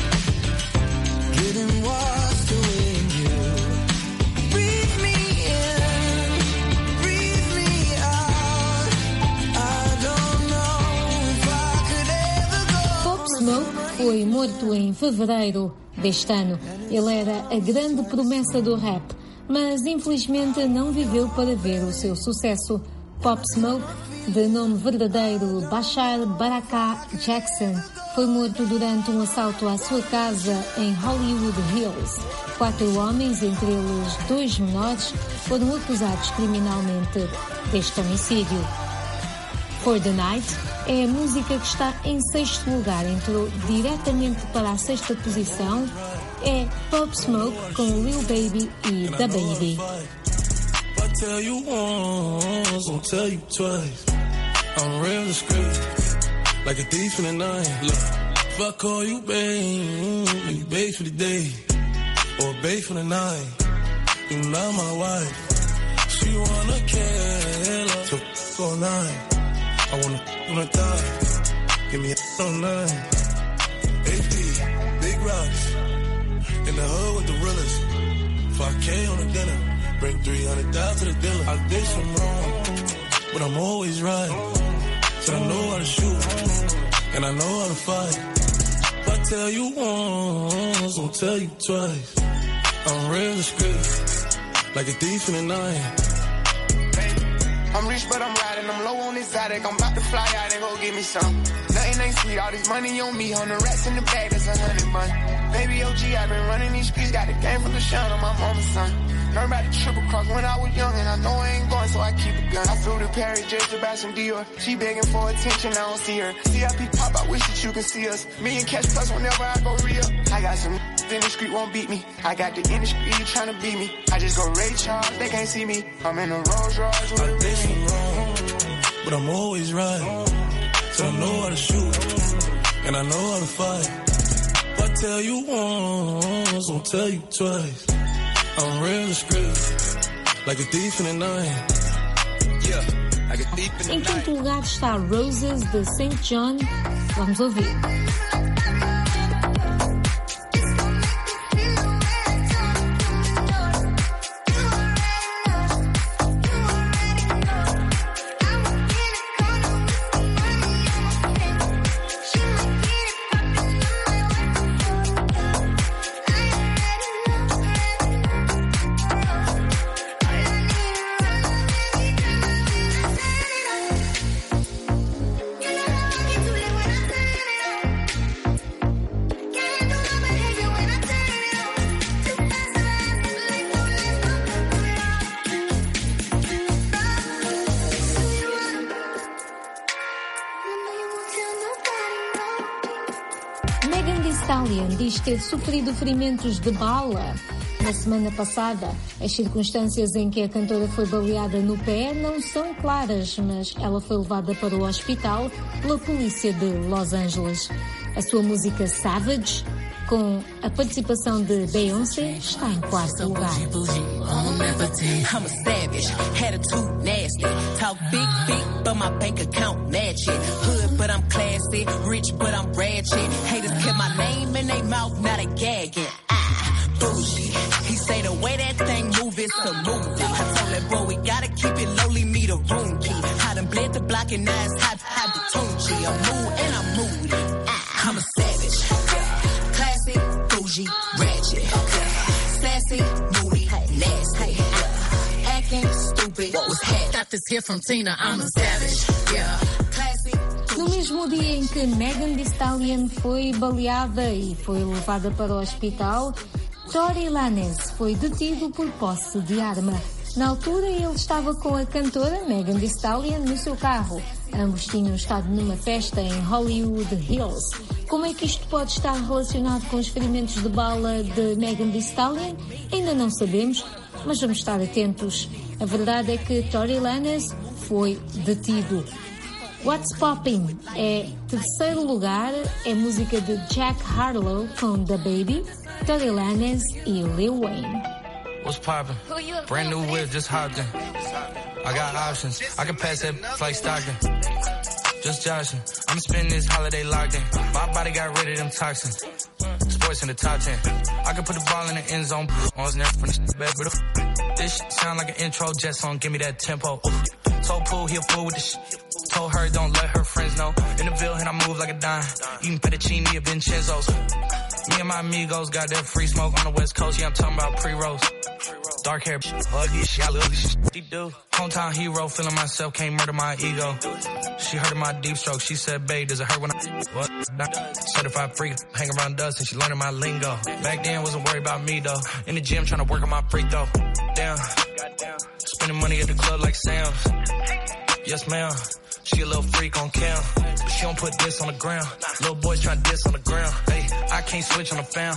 getting washed away in you. Breathe me in, breathe me out. I don't know if I could ever go. Pop Smoke foi morto em fevereiro deste ano. Ele era a grande promessa do rap, mas infelizmente não viveu para ver o seu sucesso. Pop Smoke, de nome verdadeiro Bashar Baraka Jackson, foi morto durante um assalto à sua casa em Hollywood Hills. Quatro homens, entre eles dois menores, foram acusados criminalmente deste homicídio. For the Night é a música que está em sexto lugar, entrou diretamente para a sexta posição. É Pop Smoke com Lil Baby e Da Baby. I tell you once, I'll tell you twice. I'm real discreet, like a thief in the night. Look, If I call you babe, you babe for the day, or babe for the night, you not my wife. She wanna kill her, so f*** all night. I wanna f*** on her thigh, give me a f*** on nine. A P, big rocks, in the hood with the realest. five K on the dinner, bring three hundred dollars to the dealer. I did some wrong, but I'm always right. So I know how to shoot, and I know how to fight. If I tell you once, I'll tell you twice. I'm real discreet, like a thief in the night. I'm rich, but I'm riding. I'm low on exotic. I'm about to fly out and go get me some. Nothing ain't sweet. All this money on me. On the rats in the bag, that's a hundred bun. Baby O G, I've been running these streets. Got the game from the shine on my mama's son. Learned about the triple cross when I was young, and I know I ain't going, so I keep a gun. I flew to Paris just to buy some Dior. She begging for attention, I don't see her. C I P pop, I wish that you could see us. Me and Cash Plus whenever I go real. I got some in the street, won't beat me. I got the industry trying to beat me. I just go Ray Charles, they can't see me. I'm in a Rolls Royce with a did some wrong, but I'm always right. So I know how to shoot, and I know how to fight. If I tell you once, I'll tell you twice. I'm real discreet, like a thief in the night. Yeah, like a thief in the night. Em quinto lugar está Roses de Saint John. Vamos ouvir. Diz ter sofrido ferimentos de bala na semana passada. As circunstâncias em que a cantora foi baleada no pé não são claras, mas ela foi levada para o hospital pela polícia de Los Angeles. A sua música Savage, com a participação de Beyoncé, está em quarto lugar. I'm a savage, attitude nasty. Talk big, big, but my bank account match it. Hood, but I'm classy. Rich, but I'm ratchet. Haters kept my name in their mouth, now they gagging. Ah, bougie. He say the way that thing move is a movie. I told that boy we gotta keep it lowly, me the room key. I done bled the block and now it's hot, hot the Tunchi. I'm mood and I'm moody. Ah, I'm a savage. Classy, bougie, ratchet. Sassy, moody, nasty. Acting stupid. What was that? Got this here from Tina. I'm a savage. Yeah. No mesmo dia em que Megan Thee Stallion foi baleada e foi levada para o hospital, Tory Lanez foi detido por posse de arma. Na altura, ele estava com a cantora Megan Thee Stallion no seu carro. Ambos tinham estado numa festa em Hollywood Hills. Como é que isto pode estar relacionado com os ferimentos de bala de Megan Thee Stallion? Ainda não sabemos, mas vamos estar atentos. A verdade é que Tory Lanez foi detido. What's Poppin' é terceiro lugar, é música de Jack Harlow com The Baby, Tory Lanez e Lil Wayne. What's poppin'? Brand new whip, just hopped in. I got options, I can pass that like Stockton. Just joshing, I'm spending this holiday locked in. My body got rid of them toxins. Sports in the top ten. I can put the ball in the end zone. On his neck from the back, but this shit sound like an intro jet song. Give me that tempo. Told Pool, he a fool with the shit. Told her don't let her friends know. In the Ville, and I move like a dime. Eating fettuccine at Vincenzo's. Me and my amigos got that free smoke on the West Coast. Yeah, I'm talking about pre-rolls. Dark hair, ugly shit, I love this shit. She do. Hometown hero, feeling myself, can't murder my ego. She heard of my deep stroke. She said, babe, does it hurt when I... What? Certified freak, hang around dust and she learning my lingo. Back then, wasn't worried about me, though. In the gym, trying to work on my freak, though. Damn. Spending money at the club like Sam's. Yes, ma'am. She a little freak on cam, but she don't put this on the ground. Little boys trying to diss on the ground. Hey, I can't switch on the fam.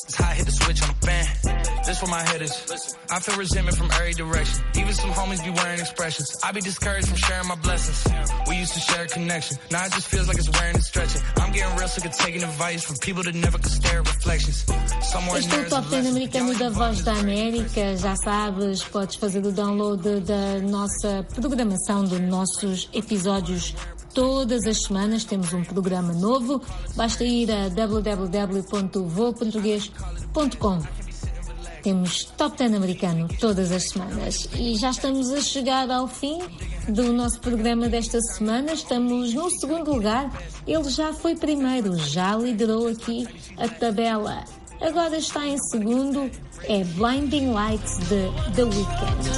It's hot, hit the switch on the fan. This for my hitters. I feel resentment from every direction. Even some homies be wearing expressions. I be discouraged from sharing my blessings. We used to share a connection. Now it just feels like it's wearing and stretching. I'm getting real sick of taking advice from people that never could stare at reflections. Somewhere Este é o Top dez americano da Voz da América. Já sabes, podes fazer o download da nossa programação, dos nossos episódios. Todas as semanas temos um programa novo. Basta ir a w w w ponto voo português ponto com. Temos Top dez americano todas as semanas. E já estamos a chegar ao fim do nosso programa desta semana. Estamos no segundo lugar. Ele já foi primeiro, já liderou aqui a tabela. Agora está em segundo. É Blinding Lights de The Weeknd.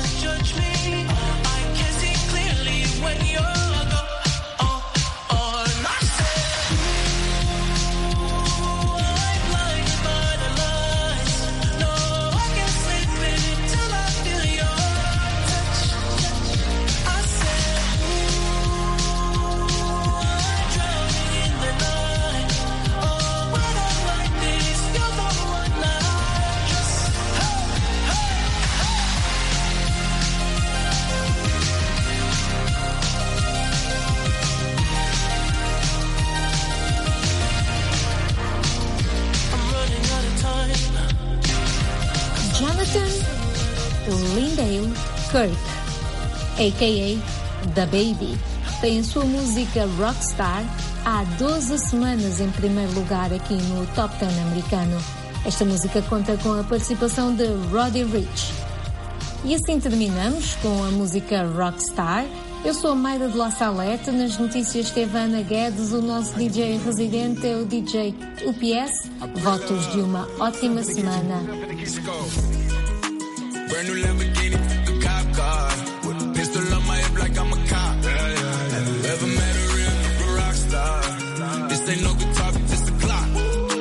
Kirk, a k a. The Baby, tem a sua música Rockstar há doze semanas em primeiro lugar aqui no Top dez americano. Esta música conta com a participação de Roddy Ricch. E assim terminamos com a música Rockstar. Eu sou a Mayra de La Salete. Nas notícias esteve Ana Guedes. O nosso D J residente é o D J U P S. Votos de uma ótima semana. Brand new Lamborghini, a cop car. With a pistol on my hip like I'm a cop. Yeah, yeah, yeah. Have you ever met a real rock star? This ain't no guitar, but just a clock.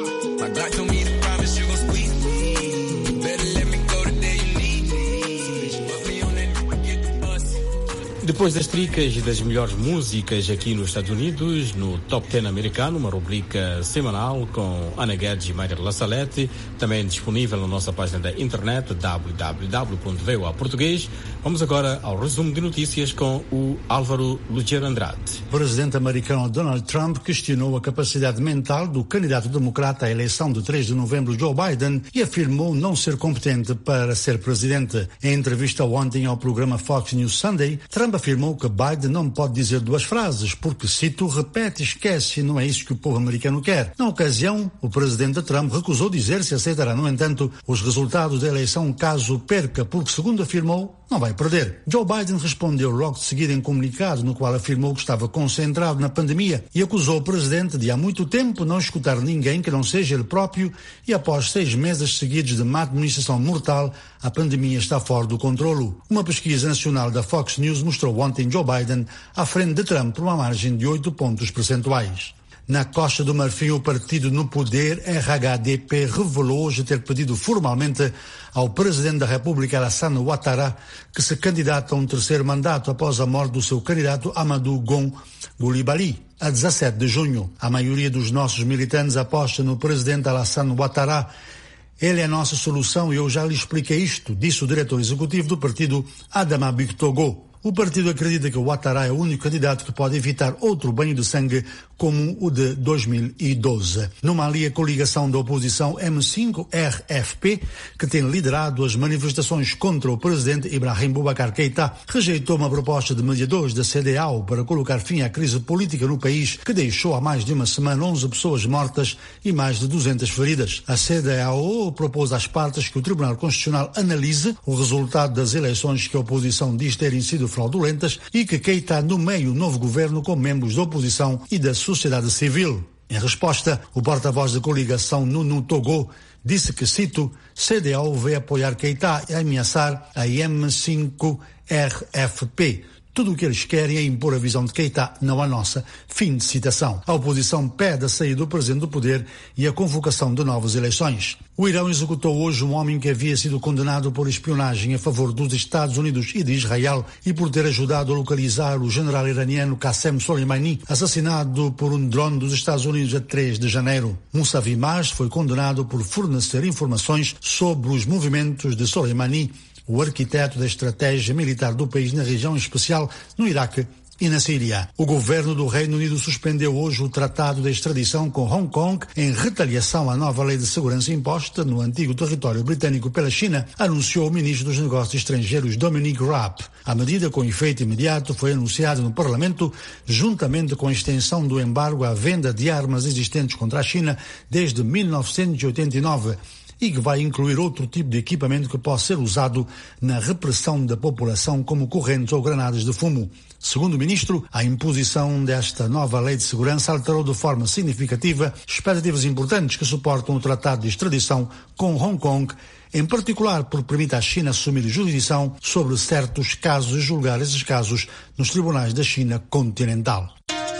My God told me to promise you gon' squeeze me. You better let me go the day you need me. Put me on that, get the bus. Depois das tricas e das melhores músicas aqui nos Estados Unidos, no Top dez americano, uma rubrica semanal com Ana Guedes e Mayra de La Salete, também disponível na nossa página da internet w w w ponto voa português. Vamos agora ao resumo de notícias com o Álvaro Lugero Andrade. O presidente americano Donald Trump questionou a capacidade mental do candidato democrata à eleição de três de novembro, Joe Biden, e afirmou não ser competente para ser presidente. Em entrevista ontem ao programa Fox News Sunday, Trump afirmou que Biden não pode dizer duas frases, porque, cito, repete, esquece, não é isso que o povo americano quer. Na ocasião, o presidente Trump recusou dizer se aceitará, no entanto, os resultados da eleição caso perca, porque, segundo afirmou, não vai perder. Joe Biden respondeu logo de seguida em comunicado, no qual afirmou que estava concentrado na pandemia e acusou o presidente de há muito tempo não escutar ninguém que não seja ele próprio, e após seis meses seguidos de má administração mortal, a pandemia está fora do controlo. Uma pesquisa nacional da Fox News mostrou ontem Joe Biden à frente de Trump por uma margem de oito pontos percentuais. Na Costa do Marfim, o partido no poder, R H D P, revelou hoje ter pedido formalmente ao presidente da República, Alassane Ouattara, que se candidata a um terceiro mandato após a morte do seu candidato Amadou Gon Coulibaly, a dezassete de junho. A maioria dos nossos militantes aposta no presidente Alassane Ouattara. Ele é a nossa solução e eu já lhe expliquei isto, disse o diretor executivo do partido, Adama Bictogo. O partido acredita que o Ouattara é o único candidato que pode evitar outro banho de sangue como o de dois mil e doze. No Mali, a coligação da oposição M cinco R F P, que tem liderado as manifestações contra o presidente Ibrahim Boubacar Keïta, rejeitou uma proposta de mediadores da C D A O para colocar fim à crise política no país, que deixou há mais de uma semana onze pessoas mortas e mais de duzentas feridas. A C D A O propôs às partes que o Tribunal Constitucional analise o resultado das eleições que a oposição diz terem sido fraudulentas e que Keïta nomeie o novo governo com membros da oposição e da sociedade civil. Em resposta, o porta-voz da coligação Nunu Togo disse que, cito, C D A O veio apoiar Keïta e ameaçar a M cinco R F P. Tudo o que eles querem é impor a visão de Keita, não a nossa. Fim de citação. A oposição pede a saída do presidente do poder e a convocação de novas eleições. O Irão executou hoje um homem que havia sido condenado por espionagem a favor dos Estados Unidos e de Israel e por ter ajudado a localizar o general iraniano Qassem Soleimani, assassinado por um drone dos Estados Unidos a três de janeiro. Mousavi Mas foi condenado por fornecer informações sobre os movimentos de Soleimani, o arquiteto da estratégia militar do país na região especial no Iraque e na Síria. O governo do Reino Unido suspendeu hoje o tratado de extradição com Hong Kong em retaliação à nova lei de segurança imposta no antigo território britânico pela China, anunciou o ministro dos Negócios Estrangeiros Dominic Raab. A medida, com efeito imediato, foi anunciada no Parlamento, juntamente com a extensão do embargo à venda de armas existentes contra a China desde mil novecentos e oitenta e nove. E que vai incluir outro tipo de equipamento que possa ser usado na repressão da população, como correntes ou granadas de fumo. Segundo o ministro, a imposição desta nova lei de segurança alterou de forma significativa expectativas importantes que suportam o tratado de extradição com Hong Kong, em particular porque permite à China assumir jurisdição sobre certos casos e julgar esses casos nos tribunais da China continental.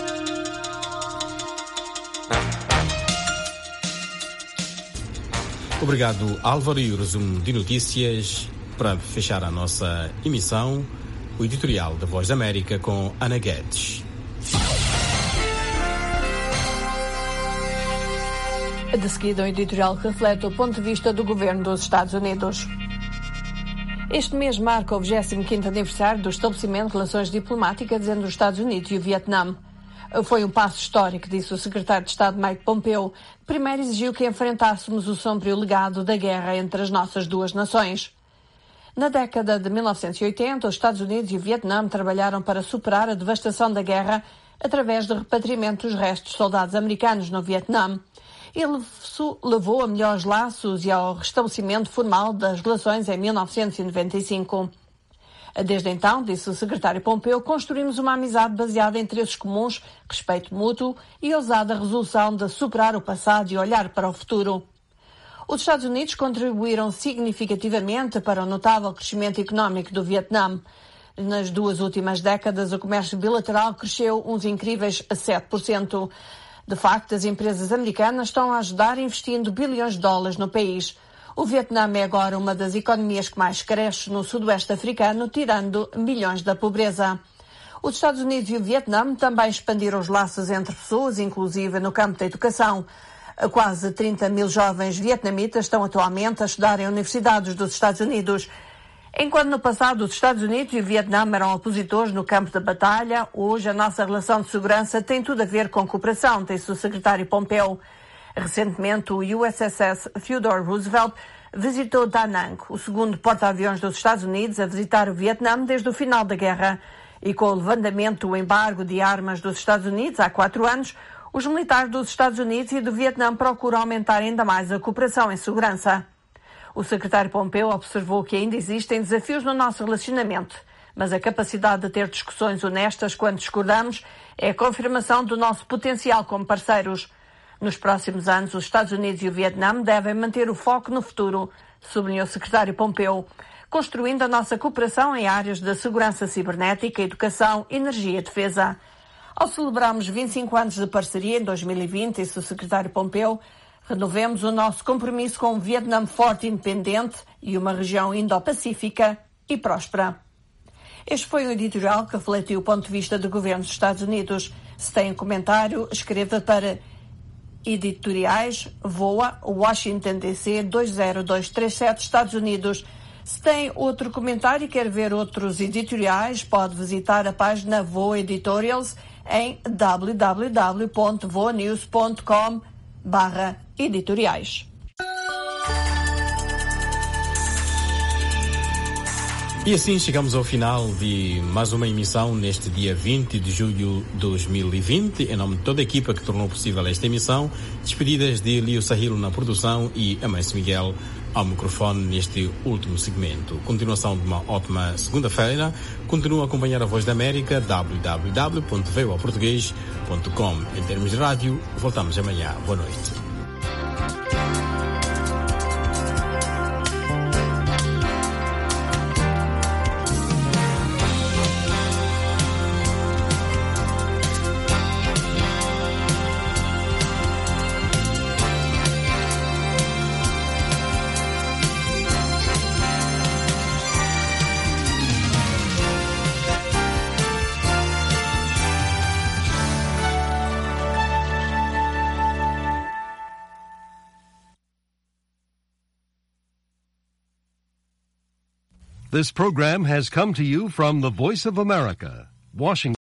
Obrigado, Álvaro, e o resumo de notícias para fechar a nossa emissão, o editorial da Voz da América com Ana Guedes. De seguida, um editorial que reflete o ponto de vista do governo dos Estados Unidos. Este mês marca o vigésimo quinto aniversário do estabelecimento de relações diplomáticas entre os Estados Unidos e o Vietnã. Foi um passo histórico, disse o secretário de Estado Mike Pompeo, que primeiro exigiu que enfrentássemos o sombrio legado da guerra entre as nossas duas nações. Na década de mil novecentos e oitenta, os Estados Unidos e o Vietnã trabalharam para superar a devastação da guerra através do repatriamento dos restos de soldados americanos no Vietnã. Ele levou a melhores laços e ao restabelecimento formal das relações em mil novecentos e noventa e cinco. Desde então, disse o secretário Pompeo, construímos uma amizade baseada em interesses comuns, respeito mútuo e ousada resolução de superar o passado e olhar para o futuro. Os Estados Unidos contribuíram significativamente para o notável crescimento económico do Vietnã. Nas duas últimas décadas, o comércio bilateral cresceu uns incríveis sete por cento. De facto, as empresas americanas estão a ajudar investindo bilhões de dólares no país. O Vietnã é agora uma das economias que mais cresce no sudoeste africano, tirando milhões da pobreza. Os Estados Unidos e o Vietnã também expandiram os laços entre pessoas, inclusive no campo da educação. Quase trinta mil jovens vietnamitas estão atualmente a estudar em universidades dos Estados Unidos. Enquanto no passado os Estados Unidos e o Vietnã eram opositores no campo da batalha, hoje a nossa relação de segurança tem tudo a ver com cooperação, disse o secretário Pompeo. Recentemente, o U S S S Theodore Roosevelt visitou Da Nang, o segundo porta-aviões dos Estados Unidos a visitar o Vietnã desde o final da guerra. E com o levantamento do embargo de armas dos Estados Unidos há quatro anos, os militares dos Estados Unidos e do Vietnã procuram aumentar ainda mais a cooperação em segurança. O secretário Pompeo observou que ainda existem desafios no nosso relacionamento, mas a capacidade de ter discussões honestas quando discordamos é a confirmação do nosso potencial como parceiros. Nos próximos anos, os Estados Unidos e o Vietnã devem manter o foco no futuro, sublinhou o secretário Pompeo, construindo a nossa cooperação em áreas de segurança cibernética, educação, energia e defesa. Ao celebrarmos vinte e cinco anos de parceria em dois mil e vinte, disse o secretário Pompeo, renovemos o nosso compromisso com um Vietnã forte e independente e uma região indo-pacífica e próspera. Este foi o editorial que refletiu o ponto de vista do governo dos Estados Unidos. Se tem um comentário, escreva para editoriais voa Washington D C dois zero dois três sete Estados Unidos. Se tem outro comentário e quer ver outros editoriais, pode visitar a página Voa Editorials em w w w ponto voa news ponto com barra editoriais. E assim chegamos ao final de mais uma emissão neste dia vinte de julho de dois mil e vinte. Em nome de toda a equipa que tornou possível esta emissão, despedidas de Lio Sahilo na produção e Amâncio Miguel ao microfone neste último segmento. Continuação de uma ótima segunda-feira. Continua a acompanhar a Voz da América, w w w ponto voa português ponto com. Em termos de rádio, voltamos amanhã. Boa noite. This program has come to you from the Voice of America, Washington.